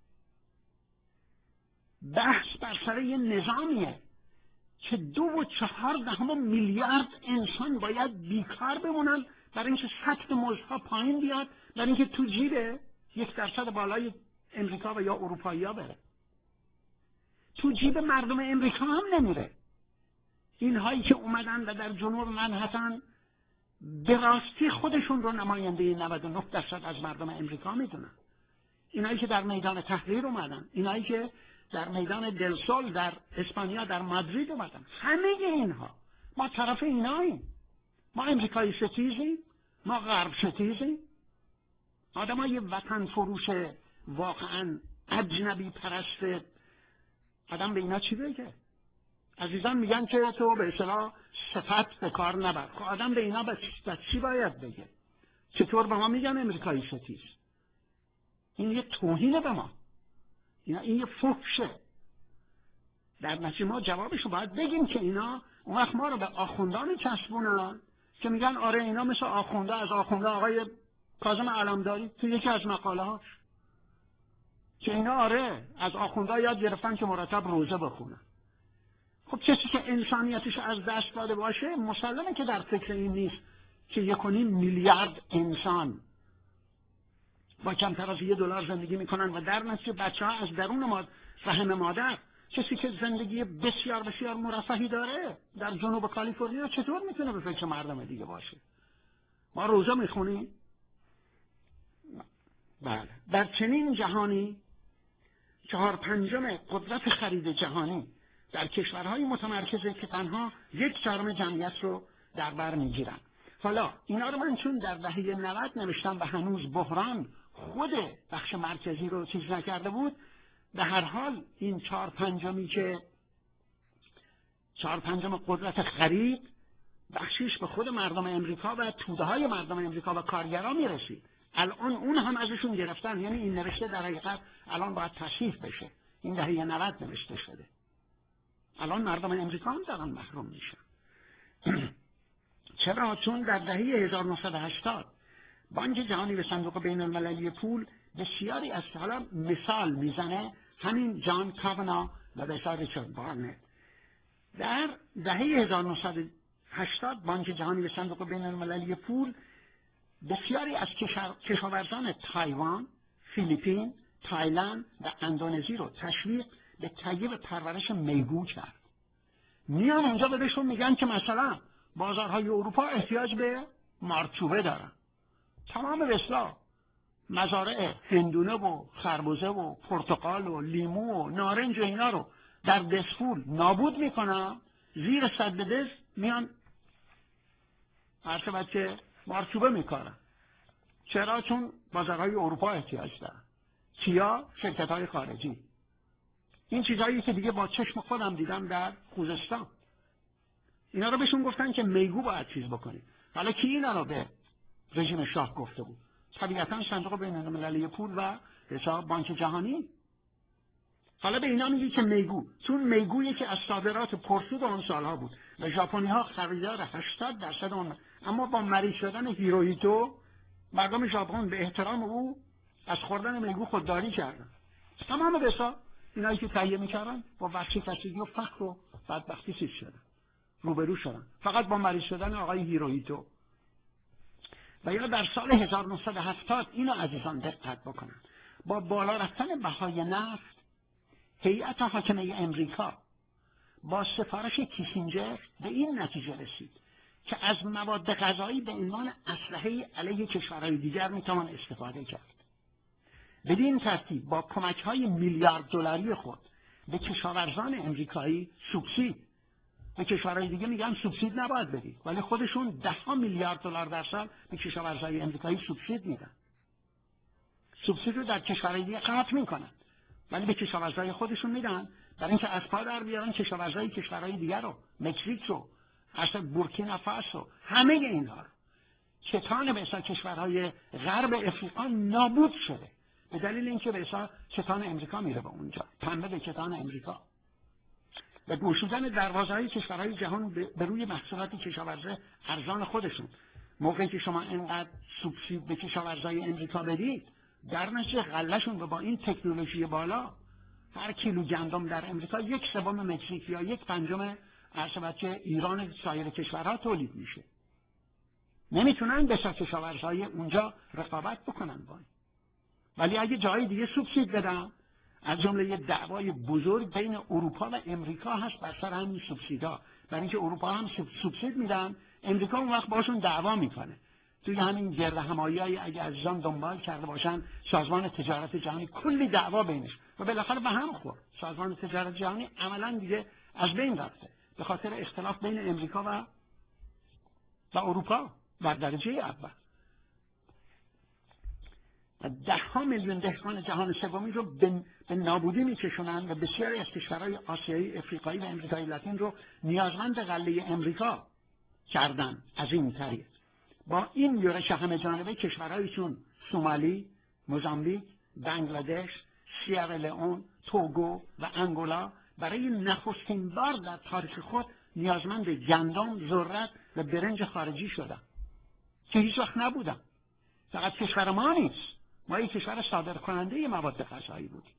بحث بر سر یه نظامیه که دو و چهار دهم میلیارد انسان باید بیکار بمونن برای اینکه سطح مزدها پایین بیاد، برای اینکه تو جیب یک درصد بالای امریکا و یا اروپایی ها بره. تو جیب مردم امریکا هم نمیره. اینهایی که اومدن و در جنوب منهتن به راستی خودشون رو نماینده نود و نه درصد از مردم امریکا میدونن. اینهایی که در میدان تحریر اومدن، اینهایی که در میدان دل سول در اسپانیا در مادرید اومدن، همه اینها ما طرف ایناییم. ما امریکایی ستیزیم، ما غرب ستیزیم. آدم ها یه وطن فروش واقعا اجنبی پرسته. آدم به اینا چی بگه؟ عزیزان میگن که تو به اصطلاح صفت به کار نبر. خب آدم به اینا به چی باید بگه؟ چطور به ما میگن امریکایی ستیز؟ این یه توهینه به ما، این یه فحشه. در نتیجه ما جوابشو باید بگیم که اینا اون وقت ما رو به آخوندان چسبونن که میگن آره اینا مثل آخونده. از آخونده آقای کاظم علمداری تو یکی از مقاله هاش که اینا آره از آخونده یاد گرفتن که مرتب روزه بخونن. خب کسی که انسانیتش از دست داده باشه مسلمه که در فکر این نیست که یک و نیم میلیارد انسان با کمتر از یه دلار زندگی میکنن و در نتیجه بچه ها از درون ما رحم مادر، کسی که زندگی بسیار بسیار مرفهی داره در جنوب کالیفرنیا چطور میتونه به فکر مردم دیگه باشه؟ ما روزه میخونیم؟ بله. در چنین جهانی چهار پنجم قدرت خرید جهانی در کشورهای متمرکزه که تنها یک چهارم جمعیت رو در بر میگیرن. حالا اینا رو من چون در دهه نود نوشتم و هنوز بحران خود بخش مرکزی رو چیز نکرده بود، به هر حال این چهار پنجمی که چهار پنجم قدرت خرید بخشیش به خود مردم امریکا و توده های مردم امریکا و کارگران میرسید. الان اون هم ازشون گرفتن. یعنی این نوشته در حقیقت الان باید تصحیح بشه. این دهه نود نوشته شده. الان مردم امریکا هم دارن محروم میشن. چرا؟ چون در دهه هزار و نهصد و هشتاد بانک جهانی به صندوق بین المللی پول بسیاری از حالا مثال میزنه، همین جان کاونا و بسیار ریچارد بارنت در دهه هزار و نهصد و هشتاد بانک جهانی به صندوق بین المللی پول بسیاری از کشاورزان تایوان، فیلیپین، تایلند و اندونزی رو تشویق به تهیه و پرورش میگو کرد. میان اونجا بهشون میگن که مثلا بازارهای اروپا احتیاج به مارچوبه دارن. تمام بسلا مزارع هندونه و خربزه و پرتقال و لیمو و نارنج و اینا رو در دسفول نابود میکنن، زیر سد دز میان عرض که مارچوبه میکارن. چرا؟ چون بازارهای اروپا احتیاج دارن. کیا؟ شرکت های خارجی. این چیزهایی که دیگه با چشم خودم دیدم در خوزستان. اینا رو بهشون گفتن که میگو باید چیز بکنید. حالا کی اینا رو به رژیم شاه گفته بود؟ طبیعتاً صندوق بین المللی پول و حساب بانک جهانی. حالا به اینا میگی که میگو، چون میگو یکی از صادرات پرسود اون سالها بود و ژاپنی ها خریدار هشتاد درصد اون. اما با مریض شدن هیروهیتو مردم ژاپن به احترام او از خوردن میگو خودداری کردن. تمام بسا اینایی که تهیه میکردن با ورشکستگی و فقر و بدبختی چیز شدن، روبرو شدن، فقط با مریض شدن آقای هیروهیتو. و یا در سال هزار و نهصد و هفتاد اینو عزیزان دقت بکنن، با بالا رفتن بهای نفت هیئت حاکمه امریکا با سفارش کیسینجر به این نتیجه رسید که از مواد غذایی به عنوان اسلحه علیه کشورهای دیگر میتوان استفاده کرد. بدین ترتیب با کمک‌های میلیارد دلاری خود به کشاورزان امریکایی سوبسید، به کشورهای دیگه میگن سوبسید نباید بدید، ولی خودشون ده ها میلیارد دلار در سال به کشاورزای امریکایی سوبسید میدن. سوبسید رو در کشورهای دیگه قطع میکنن ولی به کشاورزای خودشون میدن برای اینکه از پا در بیارن کشاورزای کشورهای دیگر رو، مکزیک رو، اصلا بورکینافاسو، همه اینها رو. کتان به حساب کشورهای غرب افریقا نابود شده به دلیل اینکه به حساب کتان امریکا میره به اونجا، پنبه به کتان امریکا. و گشودن دروازه‌های کشورهای جهان به روی محصولات کشاورزی ارزان خودشون. موقعی که شما اینقدر سوبسید به کشاورزای امریکا بدید، در نتیجه غلهشون رو با این تکنولوژی بالا هر کیلو گندم در امریکا یک سوم مکزیک یا یک پنجم عرض که ایران سایر کشورها تولید میشه. نمیتونن به کشاورزای اونجا رقابت بکنن با این. ولی اگه جای دیگه سوبسید بدن، از جمله یه دعوای بزرگ بین اروپا و امریکا هست بر سر همین سوبسیدا، برای اینکه اروپا هم سوبسید میدن، امریکا اون وقت باشون دعوا میکنه. توی همین گرد همایی‌های اگه عزیزان دنبال کرده باشن، سازمان تجارت جهانی کلی دعوا بینش و بالاخره به هم خورد. سازمان تجارت جهانی عملاً دیگه از بین رفته به خاطر اختلاف بین امریکا و و اروپا در درجه اول. و ده ها میلیون دهقان جهان سومی رو به نابودی میکشونن و بسیاری از کشورهای آسیایی، افریقایی و امریکای لاتین رو نیازمند غله امریکا کردن. از این طریق با این یورش همه جانبه کشورهایی چون سومالی، موزامبیک، بنگلادش، سیرالئون، توگو و انگولا برای نخستین بار در تاریخ خود نیازمند گندم، ذرت و برنج خارجی شدن که هیچ وقت نبودن. فقط کشور ما نیست، ما یک کشور صادر کننده مواد غذایی بودیم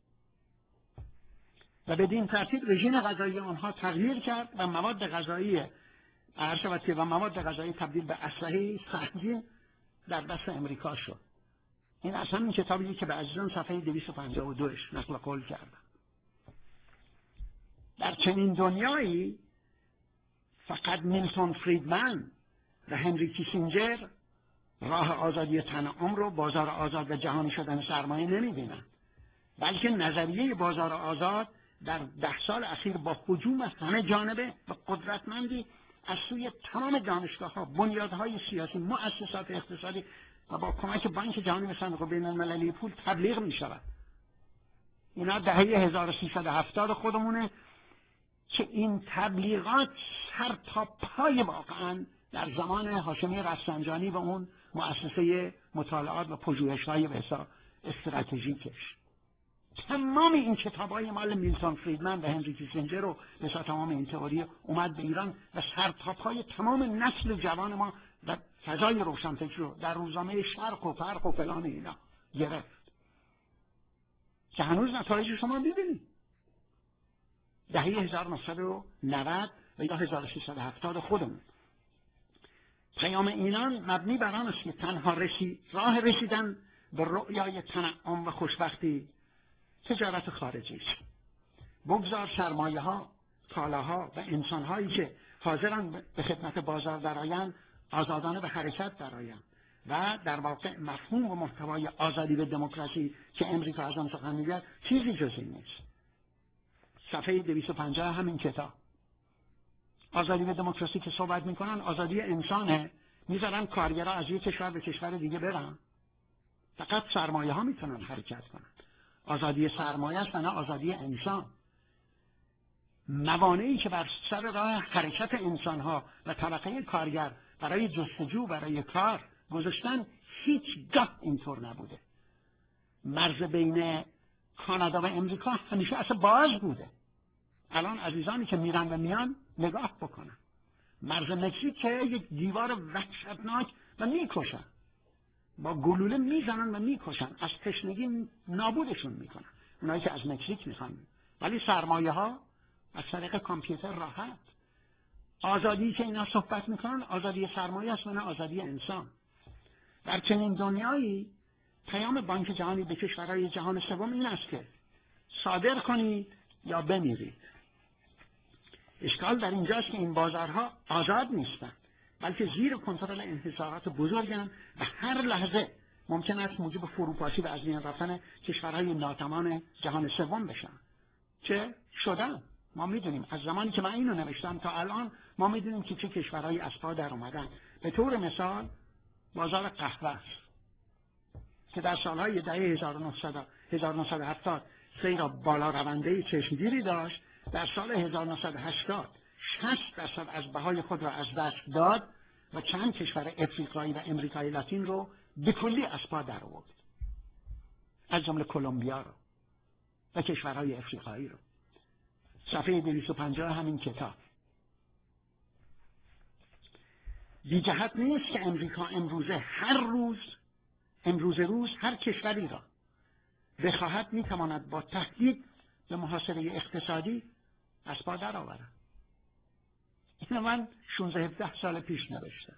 و بدین ترتیب رژیم غذایی آنها تغییر کرد و مواد غذایی عرض و مواد غذایی تبدیل به اسلحه سنگین در دست امریکا شد. این از همین کتابی که به عزیزان صفحه دویست و پنجاه و دو نقل قول کردم. در چنین دنیایی فقط میلتون فریدمن و هنری کیسینجر راه آزادی تنعم رو، بازار آزاد و جهانی شدن سرمایه نمی‌بینن، بلکه نظریه بازار آزاد در ده سال اخیر با هجوم همه جانبه و قدرتمندی از سوی تمام دانشگاه‌ها، بنیادهای سیاسی، مؤسسات اقتصادی و با کمک بانک جهانی و صندوق بین المللی پول تبلیغ می‌شود. اینا دهه هزار و سیصد و هفتاد خودمونه که این تبلیغات سر تا پای واقعاً در زمان هاشمی رفسنجانی و اون مؤسسه مطالعات و پژوهش‌های به حساب استراتژیکش. تمام این کتاب‌های مال میلتون فریدمن و هنری کیسینجر رو به حساب تمام این تئوری اومد به ایران و سرتاپای تمام نسل جوان ما و فضای روشنفکر رو در روزنامه شرق و فرق و فلان اینا گرفت که هنوز نتایج شما ببینید. دهه هزار و نهصد و نود و یا هزار و سیصد و هفتاد خودمون. پیام اینان مبنی بر آن است که تنها رسی راه رسیدن به رؤیای تنعم و خوشبختی تجارت خارجی است. بگذار سرمایه ها، کالاها و انسان هایی که حاضرن به خدمت بازار درآیند آزادانه به حرکت درآیند و در واقع مفهوم و محتوای آزادی و دموکراسی که امریکا از آن سخن میگوید چیزی جز این نیست. صفحه دویست و پنجاه همین کتاب. آزادی و دموکراسی که صحبت میکنن آزادی انسانه، میذارن کارگرها از یک کشور به کشور دیگه برن. فقط سرمایه ها میتونن حرکت کنن. آزادی سرمایه است و نه آزادی انسان. موانعی که بر سر راه حرکت انسان ها و طبقه کارگر برای جستجو برای کار گذاشتن هیچگاه اینطور نبوده. مرز بین کانادا و امریکا همیشه اصلا باز بوده. الان عزیزانی که میرن و میان نگاه بکنن. مرز مکزیک که یک دیوار وحشتناک و میکشن. با گلوله میزنن و میکشن. از تشنگی نابودشون میکنن. اونایی که از مکزیک میخوان. ولی سرمایه ها از طریق کامپیوتر راحت. آزادی که اینا صحبت میکنن آزادی سرمایه است و نه آزادی انسان. در چنین دنیایی پیام بانک جهانی به کشورهای جهان سوم این است که صادر کنید یا بمیرید. اشکال در اینجاست که این بازارها آزاد نیستند، بلکه زیر کنترل انحصارات بزرگند و هر لحظه ممکن است موجب فروپاشی و از بین رفتن کشورهای ناتوان جهان سوم بشن. چه شدن؟ ما میدونیم از زمانی که من اینو نوشتم تا الان ما میدونیم که چه کشورهای از پا در اومدن. به طور مثال بازار قهوه است که در سالهای دهه هزار و نهصد و هفتاد سیر بالا رونده چشمگیری داشت. در سال هزار و نهصد و هشتاد شصت درصد از بهای خود را از دست داد و چند کشور افریقایی و امریکای لاتین رو به کلی از پا در آورد، از جمله کلمبیا رو و کشورهای افریقایی رو. صفحه دویست و پنجاه همین کتاب. بی جهت نیست که امریکا امروزه هر روز امروز روز هر کشوری را بخواهد میتواند با تهدید به محاصره اقتصادی از پا در آورد. اینو من شانزده هفده سال پیش نوشتم.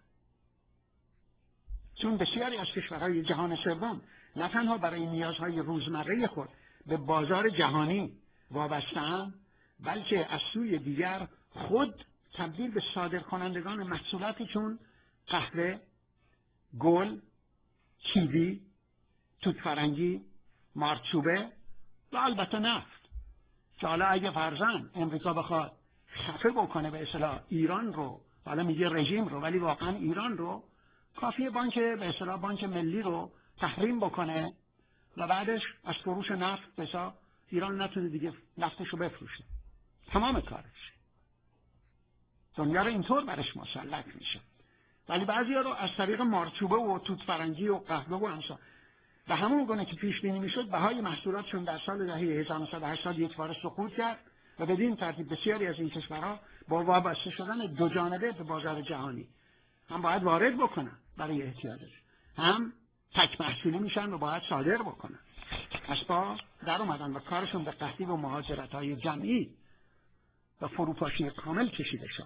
چون بسیاری از کشورهای جهان سوم نه تنها برای نیازهای روزمره خود به بازار جهانی وابسته‌اند، بلکه از سوی دیگر خود تبدیل به صادرکنندگان محصولاتی چون قهوه، گل، کیوی، توت فرنگی، مارچوبه و البته نفت. که حالا اگه فرضاً امریکا بخواد خفه بکنه به اصطلاح ایران رو، حالا میگه رژیم رو ولی واقعا ایران رو، کافیه بانک به اصطلاح بانک ملی رو تحریم بکنه و بعدش از فروش نفت به اصطلاح ایران نتونه دیگه نفتش رو بفروشه. تمام کارش. دنیا رو اینطور برش مسلط میشه. ولی بعضیا رو از طریق مارچوبه و توت فرنگی و قهوه و امثال و همون گونه که پیش بینی میشد بهای محصولاتشون در سال دهه هزار و نهصد و هشتاد یک بار سقوط کرد و بدین ترتیب بسیاری از این کشورها با وابسته شدن دو جانبه به بازار جهانی هم باید وارد بکنن برای احتیاجش، هم تک محصولی میشن و باید صادر بکنن. از پا در اومدن و کارشون به قحطی و مهاجرت‌های جمعی و فروپاشی کامل کشیده شد.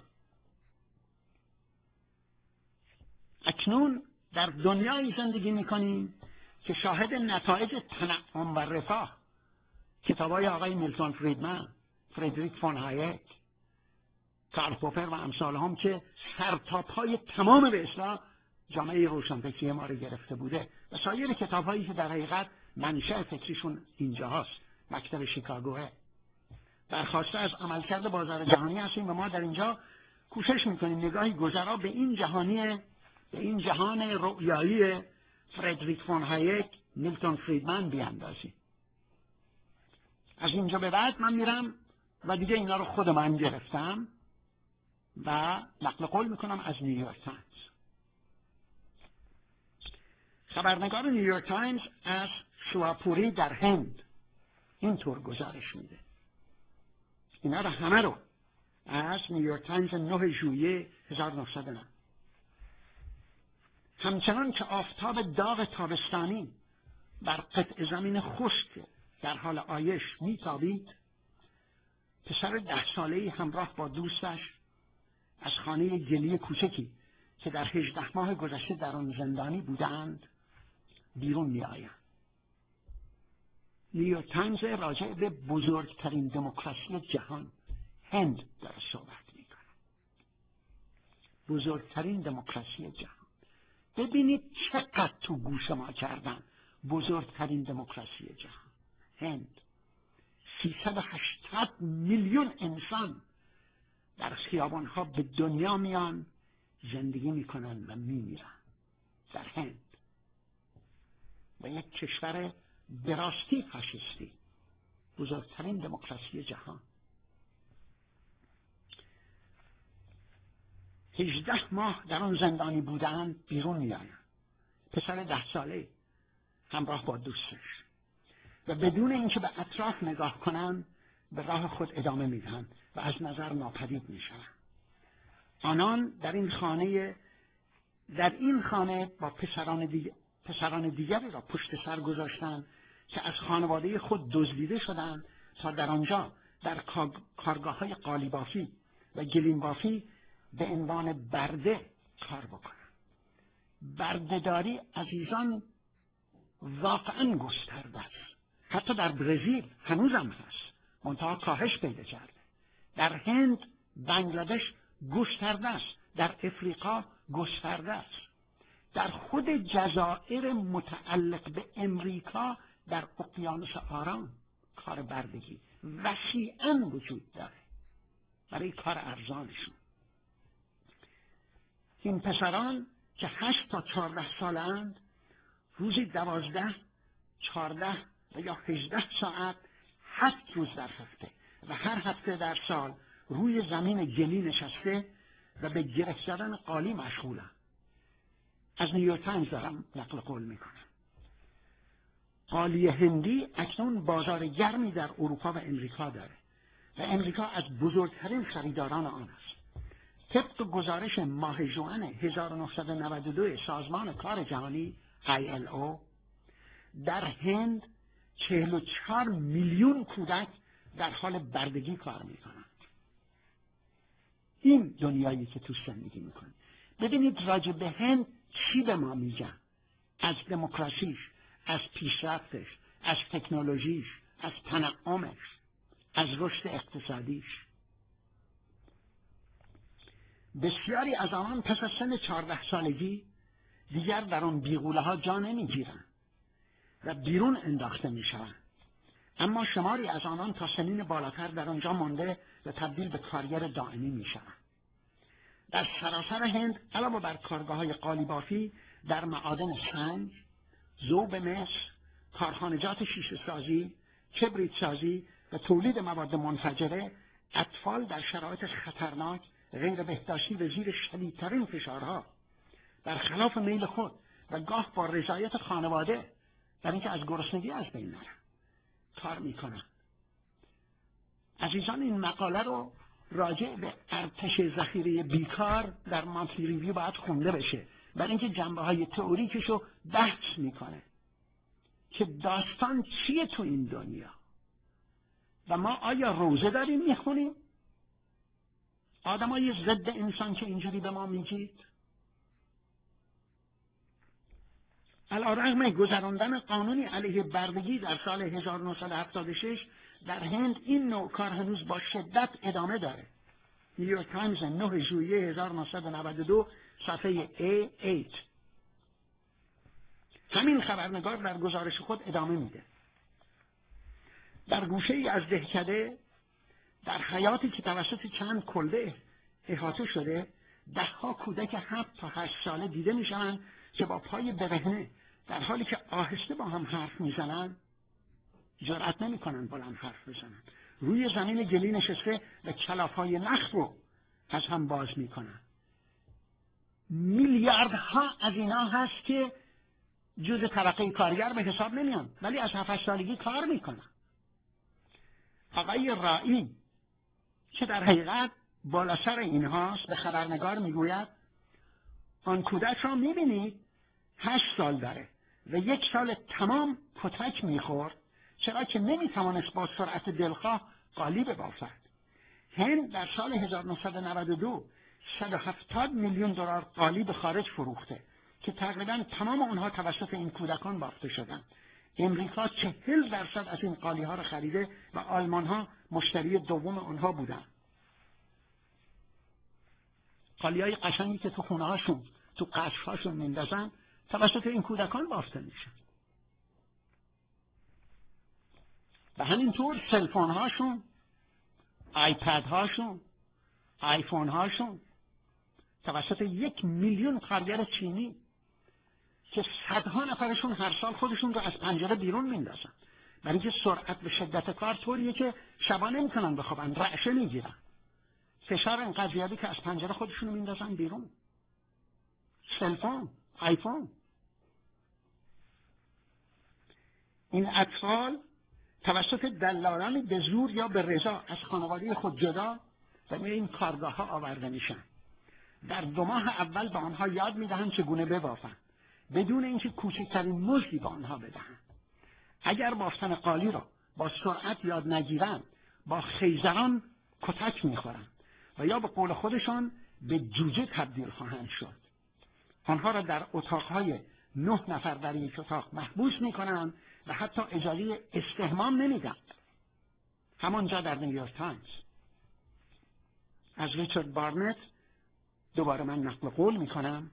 اکنون در دنیایی زندگی میکنیم که شاهد نتایج تنعم و رفاه کتابای آقای میلتون فریدمن، فردریک فون هایک، کارل پوپر و امثال هم که سرتاپای تمام به اصلاح جامعه روشنفکری ما رو گرفته بوده و سایر کتابهایی که در حقیقت منشأ فکریشون اینجا هست. مکتب شیکاگوه برخواسته از عملکرد بازار جهانی هستیم و ما در اینجا کوشش میکنیم نگاهی گذرا به این جهانی به این جهان رؤیایی فردریک فون هایک، میلتون فریدمن بیاندازیم. از اینجا به بعد من میرم و دیگه اینا رو خود من گرفتم و نقل قول میکنم از نیویورک تایمز. خبرنگار نیویورک تایمز از شواپوری در هند اینطور گزارش میده. اینا رو همه رو از نیویورک تایمز نه ژوئیه هزار و نهصد و نه. همچنان که آفتاب داغ تابستانی بر قطع زمین خشک در حال آیش میتابید، پسر ده ساله‌ای همراه با دوستش از خانه گلی کوچکی که در هجده ماه گذشته در آن زندانی بودند بیرون می آیند. نیویورک تایمز راجع به بزرگترین دموکراسی جهان هند داره صحبت می کنه. بزرگترین دموکراسی جهان. ببینید چقدر تو گوش ما کردن. بزرگترین دموکراسی جهان هند. سیصد و هشتاد میلیون انسان در خیابانها به دنیا میان، زندگی میکنن و میمیرن در هند، و یک کشور براستی فاشیستی. بزرگترین دموکراسی جهان. هجده ماه در آن زندانی بودن بیرون میآیند. پسر ده ساله همراه با دوستش، و بدون اینکه به اطراف نگاه کنن به راه خود ادامه میدن و از نظر ناپدید میشن. آنان در این خانه در این خانه با پسران دیگر پسران دیگری را پشت سر گذاشتند که از خانواده خود دزدیده شدند تا در آنجا در کارگاه‌های قالیبافی و گلیمبافی به عنوان برده کار بکنند. بردهداری عزیزان واقعا گسترده است. حتی در برزیل هنوزم هست، منتها کاهش پیدا کرده. در هند، بنگلادش گسترده است. در افریقا گسترده است. در خود جزایر متعلق به امریکا در اقیانوس آرام کار بردگی وسیعاً وجود داره برای کار ارزانشون. این پسران که هشت تا چهارده سالند روزی دوازده، چهارده و یا هجده ساعت هفت روز در هفته و هر هفته در سال روی زمین گلی نشسته و به گره زدن قالی مشغولن. از نیویورک تایمز دارم نقل قول میکنم. قالی هندی اکنون بازار گرمی در اروپا و امریکا داره و امریکا از بزرگترین خریداران آن است. طبق گزارش ماه ژوئن هزار و نهصد و نود و دو سازمان کار جهانی آی ال او، در هند چهل و چهار میلیون کودک در حال بردگی کار میکنند. این دنیایی که تو زندگی میکنید. ببینید راجع به هند چی به ما میگن؟ از دموکراسیش، از پیشرفتش، از تکنولوژیش، از تنعمش، از رشد اقتصادیش. بسیاری از آنان پس از سن چهارده سالگی دیگر در آن بیغوله ها جا نمیگیرند و بیرون انداخته میشوند. اما شماری از آنان تا سنین بالاتر در آنجا مانده و تبدیل به کارگر دائمی میشوند. در سراسر هند علاوه بر کارگاه‌های قالیبافی در معادن سنگ، ذوب مس، کارخانجات شیشه سازی، کبریت سازی و تولید مواد منفجره، اطفال در شرایط خطرناک غیر بهداشتی و زیر شدیدترین فشارها برخلاف میل خود و گاه با رضایت خانواده برای اینکه از گرسنگی از بین نرن کار میکنن. عزیزان، این مقاله رو راجع به ارتش ذخیره بیکار در مانتلی ریویو باید خونده بشه، برای اینکه جنبه های تئوریکش رو بحث میکنه که داستان چیه تو این دنیا و ما آیا روزه داریم میخونیم؟ آدم های ضد انسان که اینجوری به ما میگید؟ علیرغم گذراندن قانونی علیه بردگی در سال هزار و نهصد و هفتاد و شش در هند این نوع کار هنوز با شدت ادامه داره. نیویورک تایمز نه ژوئیه هزار و نهصد و نود و دو صفحه ای هشت. همین خبرنگار در گزارش خود ادامه میده. در گوشه ای از دهکده در حیاتی که توسط چند کلبه احاطه شده، دهها کودک هفت تا هشت ساله دیده میشوند که با پای برهنه در حالی که آهسته با هم حرف میزنن جرأت نمیکنن بلند حرف بزنن، روی زمین گلی نشسته و کلافهای نخ رو از هم باز میکنن. میلیاردها از اینا هست که جز طبقه کارگر به حساب نمیان، ولی از هفت سالگی کار میکنن. آقای رائی که در حقیقت بالا سر اینهاست به خبرنگار میگوید آن کودک را میبینید هشت سال داره و یک سال تمام کتک میخورد چرا که نمیتوانست با سرعت دلخواه قالی ببافد. هند در سال هزار و نهصد و نود و دو صد و هفتاد میلیون دلار قالی به خارج فروخته که تقریبا تمام اونها توسط این کودکان بافته شدند. امریکا چهل درصد از این قالی ها را خریده و آلمان ها مشتری دوم اونها بودند. قالی های قشنگی که تو خونه هاشون تو قصر هاشون میندازن توسط این کودکان بافته میشن. و همینطور سلفون هاشون، آیپد هاشون، آیفون هاشون توسط یک میلیون کارگر چینی که صدها نفرشون هر سال خودشون رو از پنجره بیرون میندازن، برای اینکه سرعت و شدت کار طوریه که شبا نمیتونن بخوابن، رعشه میگیرن، فشار انقدر زیادی که از پنجره خودشون رو میندازن بیرون. سلفون، آیفون. این اطفال توسط دلالانی به زور یا به رضا از خانواده خود جدا و این کارگاه ها آورده میشن. در دو ماه اول به آنها یاد میدهند چگونه ببافند بدون اینکه کوچکترین مزدی به آنها بدهند. اگر بافتن قالی را با سرعت یاد نگیرند با خیزران کتک میخورند و یا به قول خودشان به جوجه تبدیل خواهند شد. آنها را در اتاقهای نه نفر در یک اتاق محبوس میکنند و حتی اجازه استحمام نمیدند. همانجا در نیویورک تایمز از ریچارد بارنت دوباره من نقل قول میکنم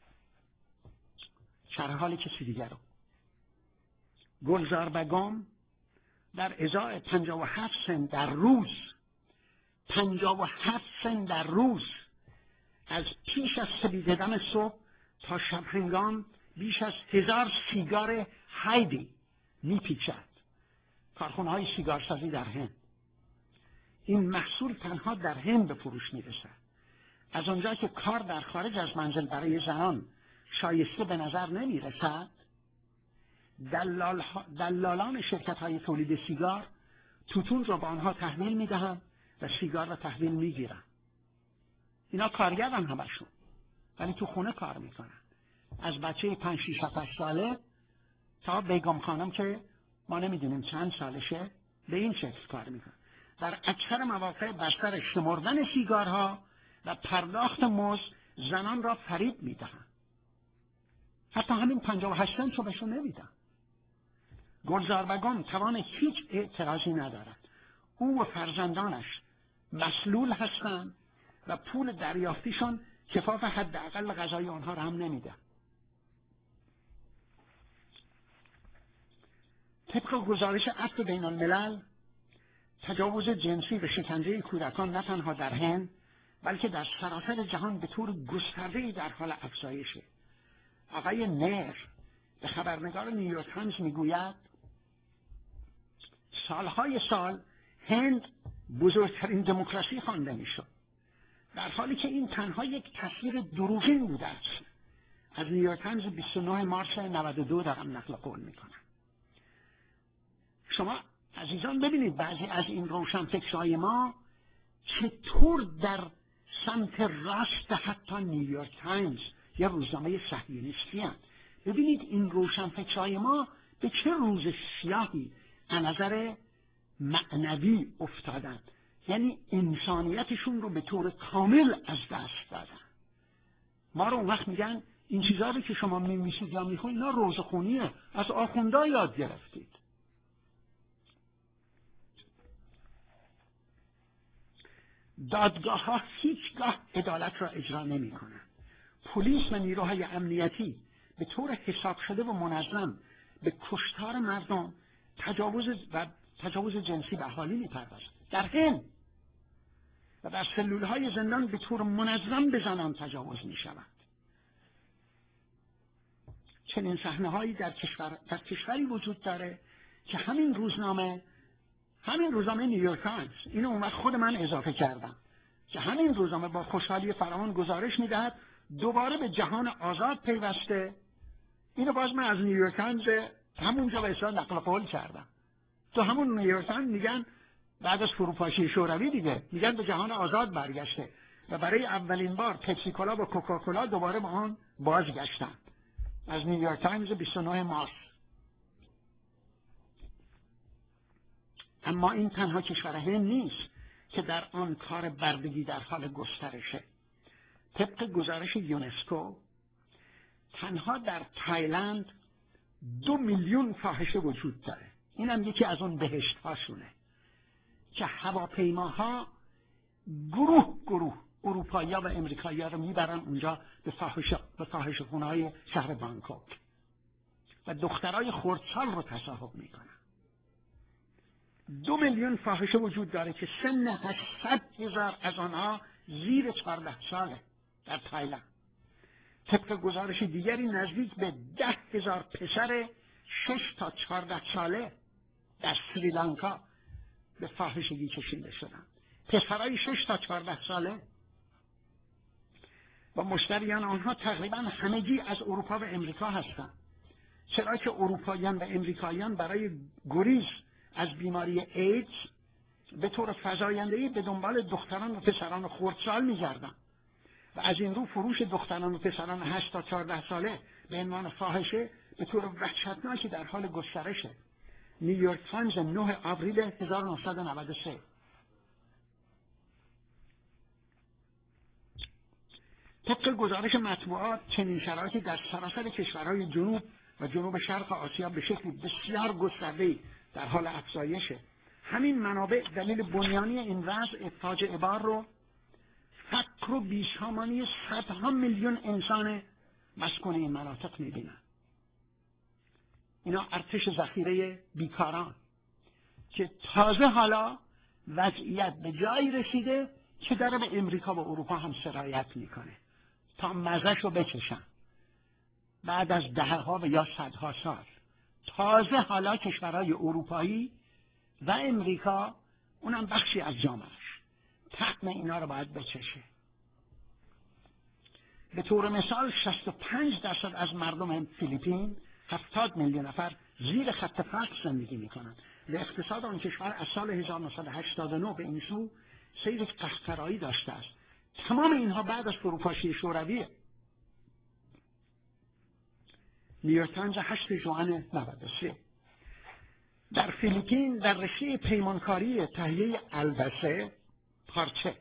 شرح حال کسی دیگر رو. گلزار بگام در ازای پنجاه و هفت سنت در روز پنجاه و هفت سنت در روز از پیش از سپیددم صبح تا شب هنگام بیش از هزار سیگار هایدی میپیچد. کارخانه های سیگارسازی در هند. این محصول تنها در هند به فروش میرسد. از آنجا که کار در خارج از منزل برای زنان شایسته به نظر نمیرسد، دلال دلالان شرکت های تولید سیگار توتون را به آنها تحویل میدهند و سیگار را تحویل میگیرند. اینا کارگرن همشون، ولی تو خونه کار میکنن. از بچه پنج شیش هفت ساله تا بیگم خانم که ما نمیدونیم چند سالشه به این شکل کار میکنن. در اکثر مواقع بر سر شمردن سیگارها و پرداخت مزد زنان را فریب میدهند. حتی همین پنجاه و هشت سنت رو بهشون نمیدن. گلزار بگم توان هیچ اعتراضی ندارد. او و فرزندانش مسلول هستند و پول دریافتیشون کفاف حداقل غذای آنها را هم نمیده. طبق گزارش عفو بین الملل، تجاوز جنسی و شکنجه کودکان نه تنها در هند بلکه در سراسر جهان به طور گسترده‌ای در حال افزایشه. آقای نیر به خبرنگار نیویورک تایمز میگوید سالهای سال هند بزرگترین دموکراسی خوانده میشد، در حالی که این تنها یک تصویر دروغین بوده است. از نیویورک تایمز بیست و نه مارس نود و دو دارم نقل قول میکنم. شما عزیزان ببینید بعضی از این روشنفکرهای ما چطور در سمت راست حتی نیویورک تایمز یا روزنامه صهیونیستی هستند. ببینید این روشنفکرهای ما به چه روز سیاهی از نظر معنوی افتادن، یعنی انسانیتشون رو به طور کامل از دست دادن. ما رو اون وقت میگن این چیزها رو که شما میمیسید یا میخونید اینا روزخونیه، از آخوندا یاد گرفتید. دادگاه ها هیچگاه عدالت را اجرا نمی کنند. پلیس و نیروهای امنیتی به طور حساب شده و منظم به کشتار مردم، تجاوز و تجاوز جنسی به اهالی می‌پردازند. در هند و در سلولهای زندان به طور منظم به زنان تجاوز می‌شود. چنین صحنه‌هایی در کشور در کشوری وجود داره که همین روزنامه همین روزنامه نیویورک تایمز، اینو اون وقت خود من اضافه کردم، که همین روزنامه با خوشحالی فراوان گزارش می‌دهد دوباره به جهان آزاد پیوسته اینو باز من از نیویورک تایمز همونجا به اصطلاح نقل قول کردم. تو همون نیویورک تایمز میگن بعد از فروپاشی شوروی دیگه میگن به جهان آزاد برگشته و برای اولین بار پپسی کولا و کوکاکولا دوباره با آن بازگشتن. از نیویورک تایمز بیست و نه مارس. اما این تنها کشور هند نیست که در آن کار بردگی در حال گسترشه. طبق گزارش یونسکو تنها در تایلند دو میلیون فاحشه وجود داره. اینم یکی از اون بهشت هاشونه که هواپیماها گروه گروه اروپایی و امریکایی رو میبرن اونجا به فاحشه به فاحشه خونه‌های شهر بانکوک و دخترای خردسال رو تصاحب میکنن. دو میلیون فاحشه وجود داره که سن هشتصد هزار از آنها زیر چهارده ساله در تایلند. طبق گزارش دیگری نزدیک به ده هزار پسر شش تا چهارده ساله در سریلانکا به فاحشگی کشیده شدن. پسرای شش تا چهارده ساله و مشتریان آنها تقریبا همگی از اروپا و امریکا هستند. چرا که اروپاییان و امریکاییان برای گریز از بیماری ایدز به طور فزاینده‌ای به دنبال دختران و پسران خردسال می‌گردند و از این رو فروش دختران و پسران هشت تا چهارده ساله به عنوان فاحشه به طور وحشتناکی در حال گسترشه. نیویورک تایمز نه آوریل هزار و نهصد و نود و سه. طبق گزارش مطبوعات چنین شرایطی در سراسر کشورهای جنوب و جنوب شرق آسیا به شکلی بسیار گسترده‌ای در حال افزایشه. همین منابع دلیل بنیانی این وضع فاجعه بار رو فقر و بیسامانی صدها میلیون انسان مسکون این مناطق میبینن. اینا ارتش ذخیره بیکاران که تازه حالا وضعیت به جایی رسیده که داره به امریکا و اروپا هم سرایت میکنه تا مزه‌شو رو بچشن بعد از دهها و یا صدها سال. تازه حالا کشورهای اروپایی و امریکا اونم بخشی از جامعهش طعم اینا رو باید بچشه. به طور مثال شصت و پنج درصد از مردم فیلیپین، هفتاد میلیون نفر، زیر خط فقر زندگی میکنن و اقتصاد آن کشور از سال هزار و نهصد و هشتاد و نه به این سو سیر قهقرایی داشته است. تمام اینها بعد از فروپاشی شورویه. نیویورک تایمز هشت ژوئن نود و سه. در فیلیپین در رشته پیمانکاری تهیه البسه پارچه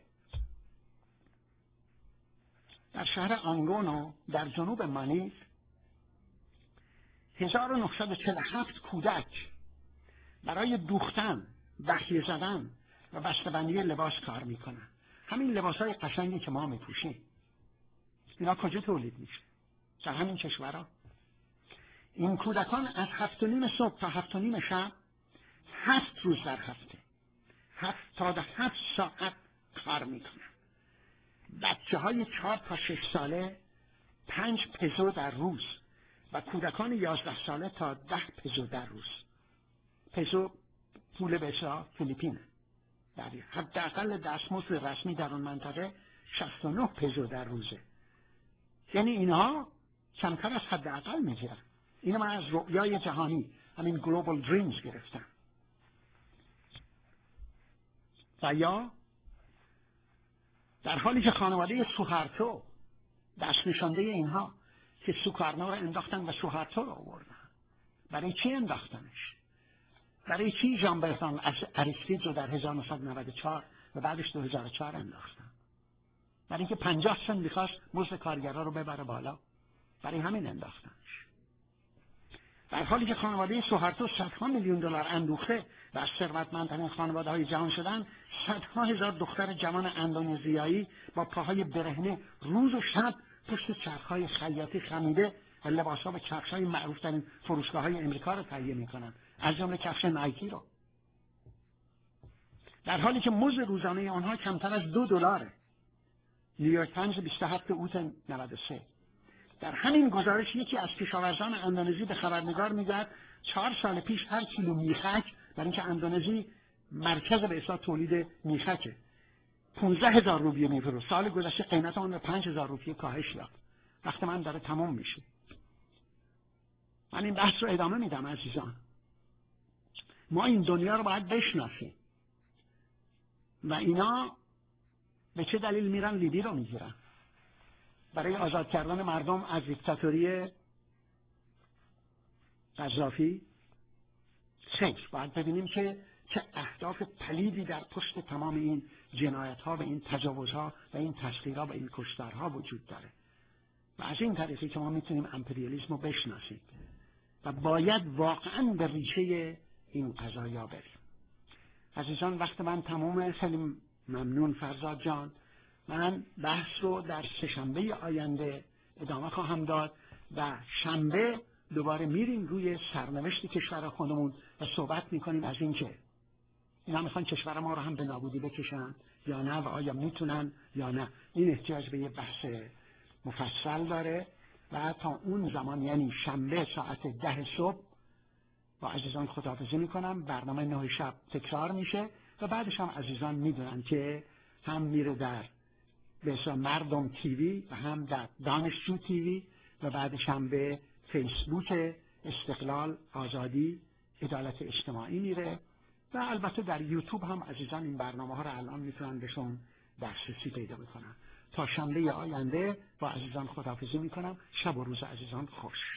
در شهر آنگونو در جنوب مانیل هزار و نهصد و چهل و هفت کودک برای دوختن، بخیه زدن و بسته‌بندی لباس کار میکنن. همین لباسهای قشنگی که ما میپوشیم اینا کجا تولید میشه؟ در همین کشورها. این کودکان از هفت و نیم صبح تا هفت و نیم شب هفت روز در هفته هفتاد و هفت ساعت کار میکنن. بچه های چهار تا شش ساله پنج پزو در روز و کودکان یازده ساله تا ده پزو در روز. پزو پول به اصطلاح فیلیپینه. در حداقل دستمزد رسمی در اون منطقه شصت و نه پزو در روزه. یعنی اینها کمتر از حداقل میگیرن. اینو من از رؤیای جهانی، همین گلوبال دریمز گرفتم. و یا در حالی که خانواده سوهارتو دست نشانده اینها که سوکارنو رو انداختن و سوهارتو رو آوردن. برای چی انداختنش؟ برای چی ژان برتراند آریستید رو در هزار و نهصد و نود و چهار و بعدش دو هزار و چهار انداختن؟ برای اینکه پنجاه سنت میخواست مزد کارگرها رو ببره بالا. برای همین انداختنش. در حالی که خانواده سوهارتو صدها میلیون دلار اندوخته و از ثروتمندترین خانواده‌های جهان شدن، صدها هزار دختر جوان اندونزیایی با پاهای برهنه روز و شب پشت چرخ‌های خیاطی خمیده و لباس‌ها و کفش‌های معروف‌ترین فروشگاه‌های امریکا رو تهیه می‌کنند، از جمله کفش نایکی رو. در حالی که مزد روزانه آنها کمتر از دو دلاره. نیویورک تایمز بیست و هفت اوت نود و سه. در همین گزارش یکی از کشاورزان اندونزی به خبرنگار میگه چهار سال پیش هر کیلو میخک، برای اینکه اندونزی مرکز به اصطلاح تولید میخکه، پانزده هزار روپیه میفروخت. سال گذشته قیمت آن به پنج هزار روپیه کاهش یافت. وقت من داره تمام میشه. من این بحث رو ادامه میدم عزیزان. ما این دنیا رو باید بشناسیم و اینا به چه دلیل میرن لیبی رو میگیرن؟ برای آزاد کردن مردم از دیکتاتوری قذافی؟ خیر، باید ببینیم که چه اهداف پلیدی در پشت تمام این جنایت ها و این تجاوز ها و این تسخیرها و این کشتارها وجود داره و از این طریقی که ما میتونیم امپریالیسم رو بشناسیم و باید واقعا به ریشه این قضایا بریم. عزیزان وقت من تمومه. خیلی ممنون فرزاد جان. من بحث رو در سه‌شنبه آینده ادامه خواهم داد و شنبه دوباره میریم روی سرنوشت کشور خودمون و صحبت میکنیم از این که اینا میخوان کشور ما رو هم به نابودی بکشن یا نه و آیا میتونن یا نه. این احتیاج به یه بحث مفصل داره و تا اون زمان یعنی شنبه ساعت ده صبح با عزیزان خداحافظی میکنم. برنامه نه شب تکرار میشه و بعدش هم عزیزان میدونن که هم میره در به اسم مردم تیوی و هم در دانشجو تیوی و بعدش هم به فیسبوک استقلال، آزادی، عدالت اجتماعی میره و البته در یوتیوب هم عزیزان این برنامه ها رو الان میتونن بهشون دسترسی پیدا بکنن. تا شنبه آینده با عزیزان خداحافظی میکنم. شب و روز عزیزان خوش.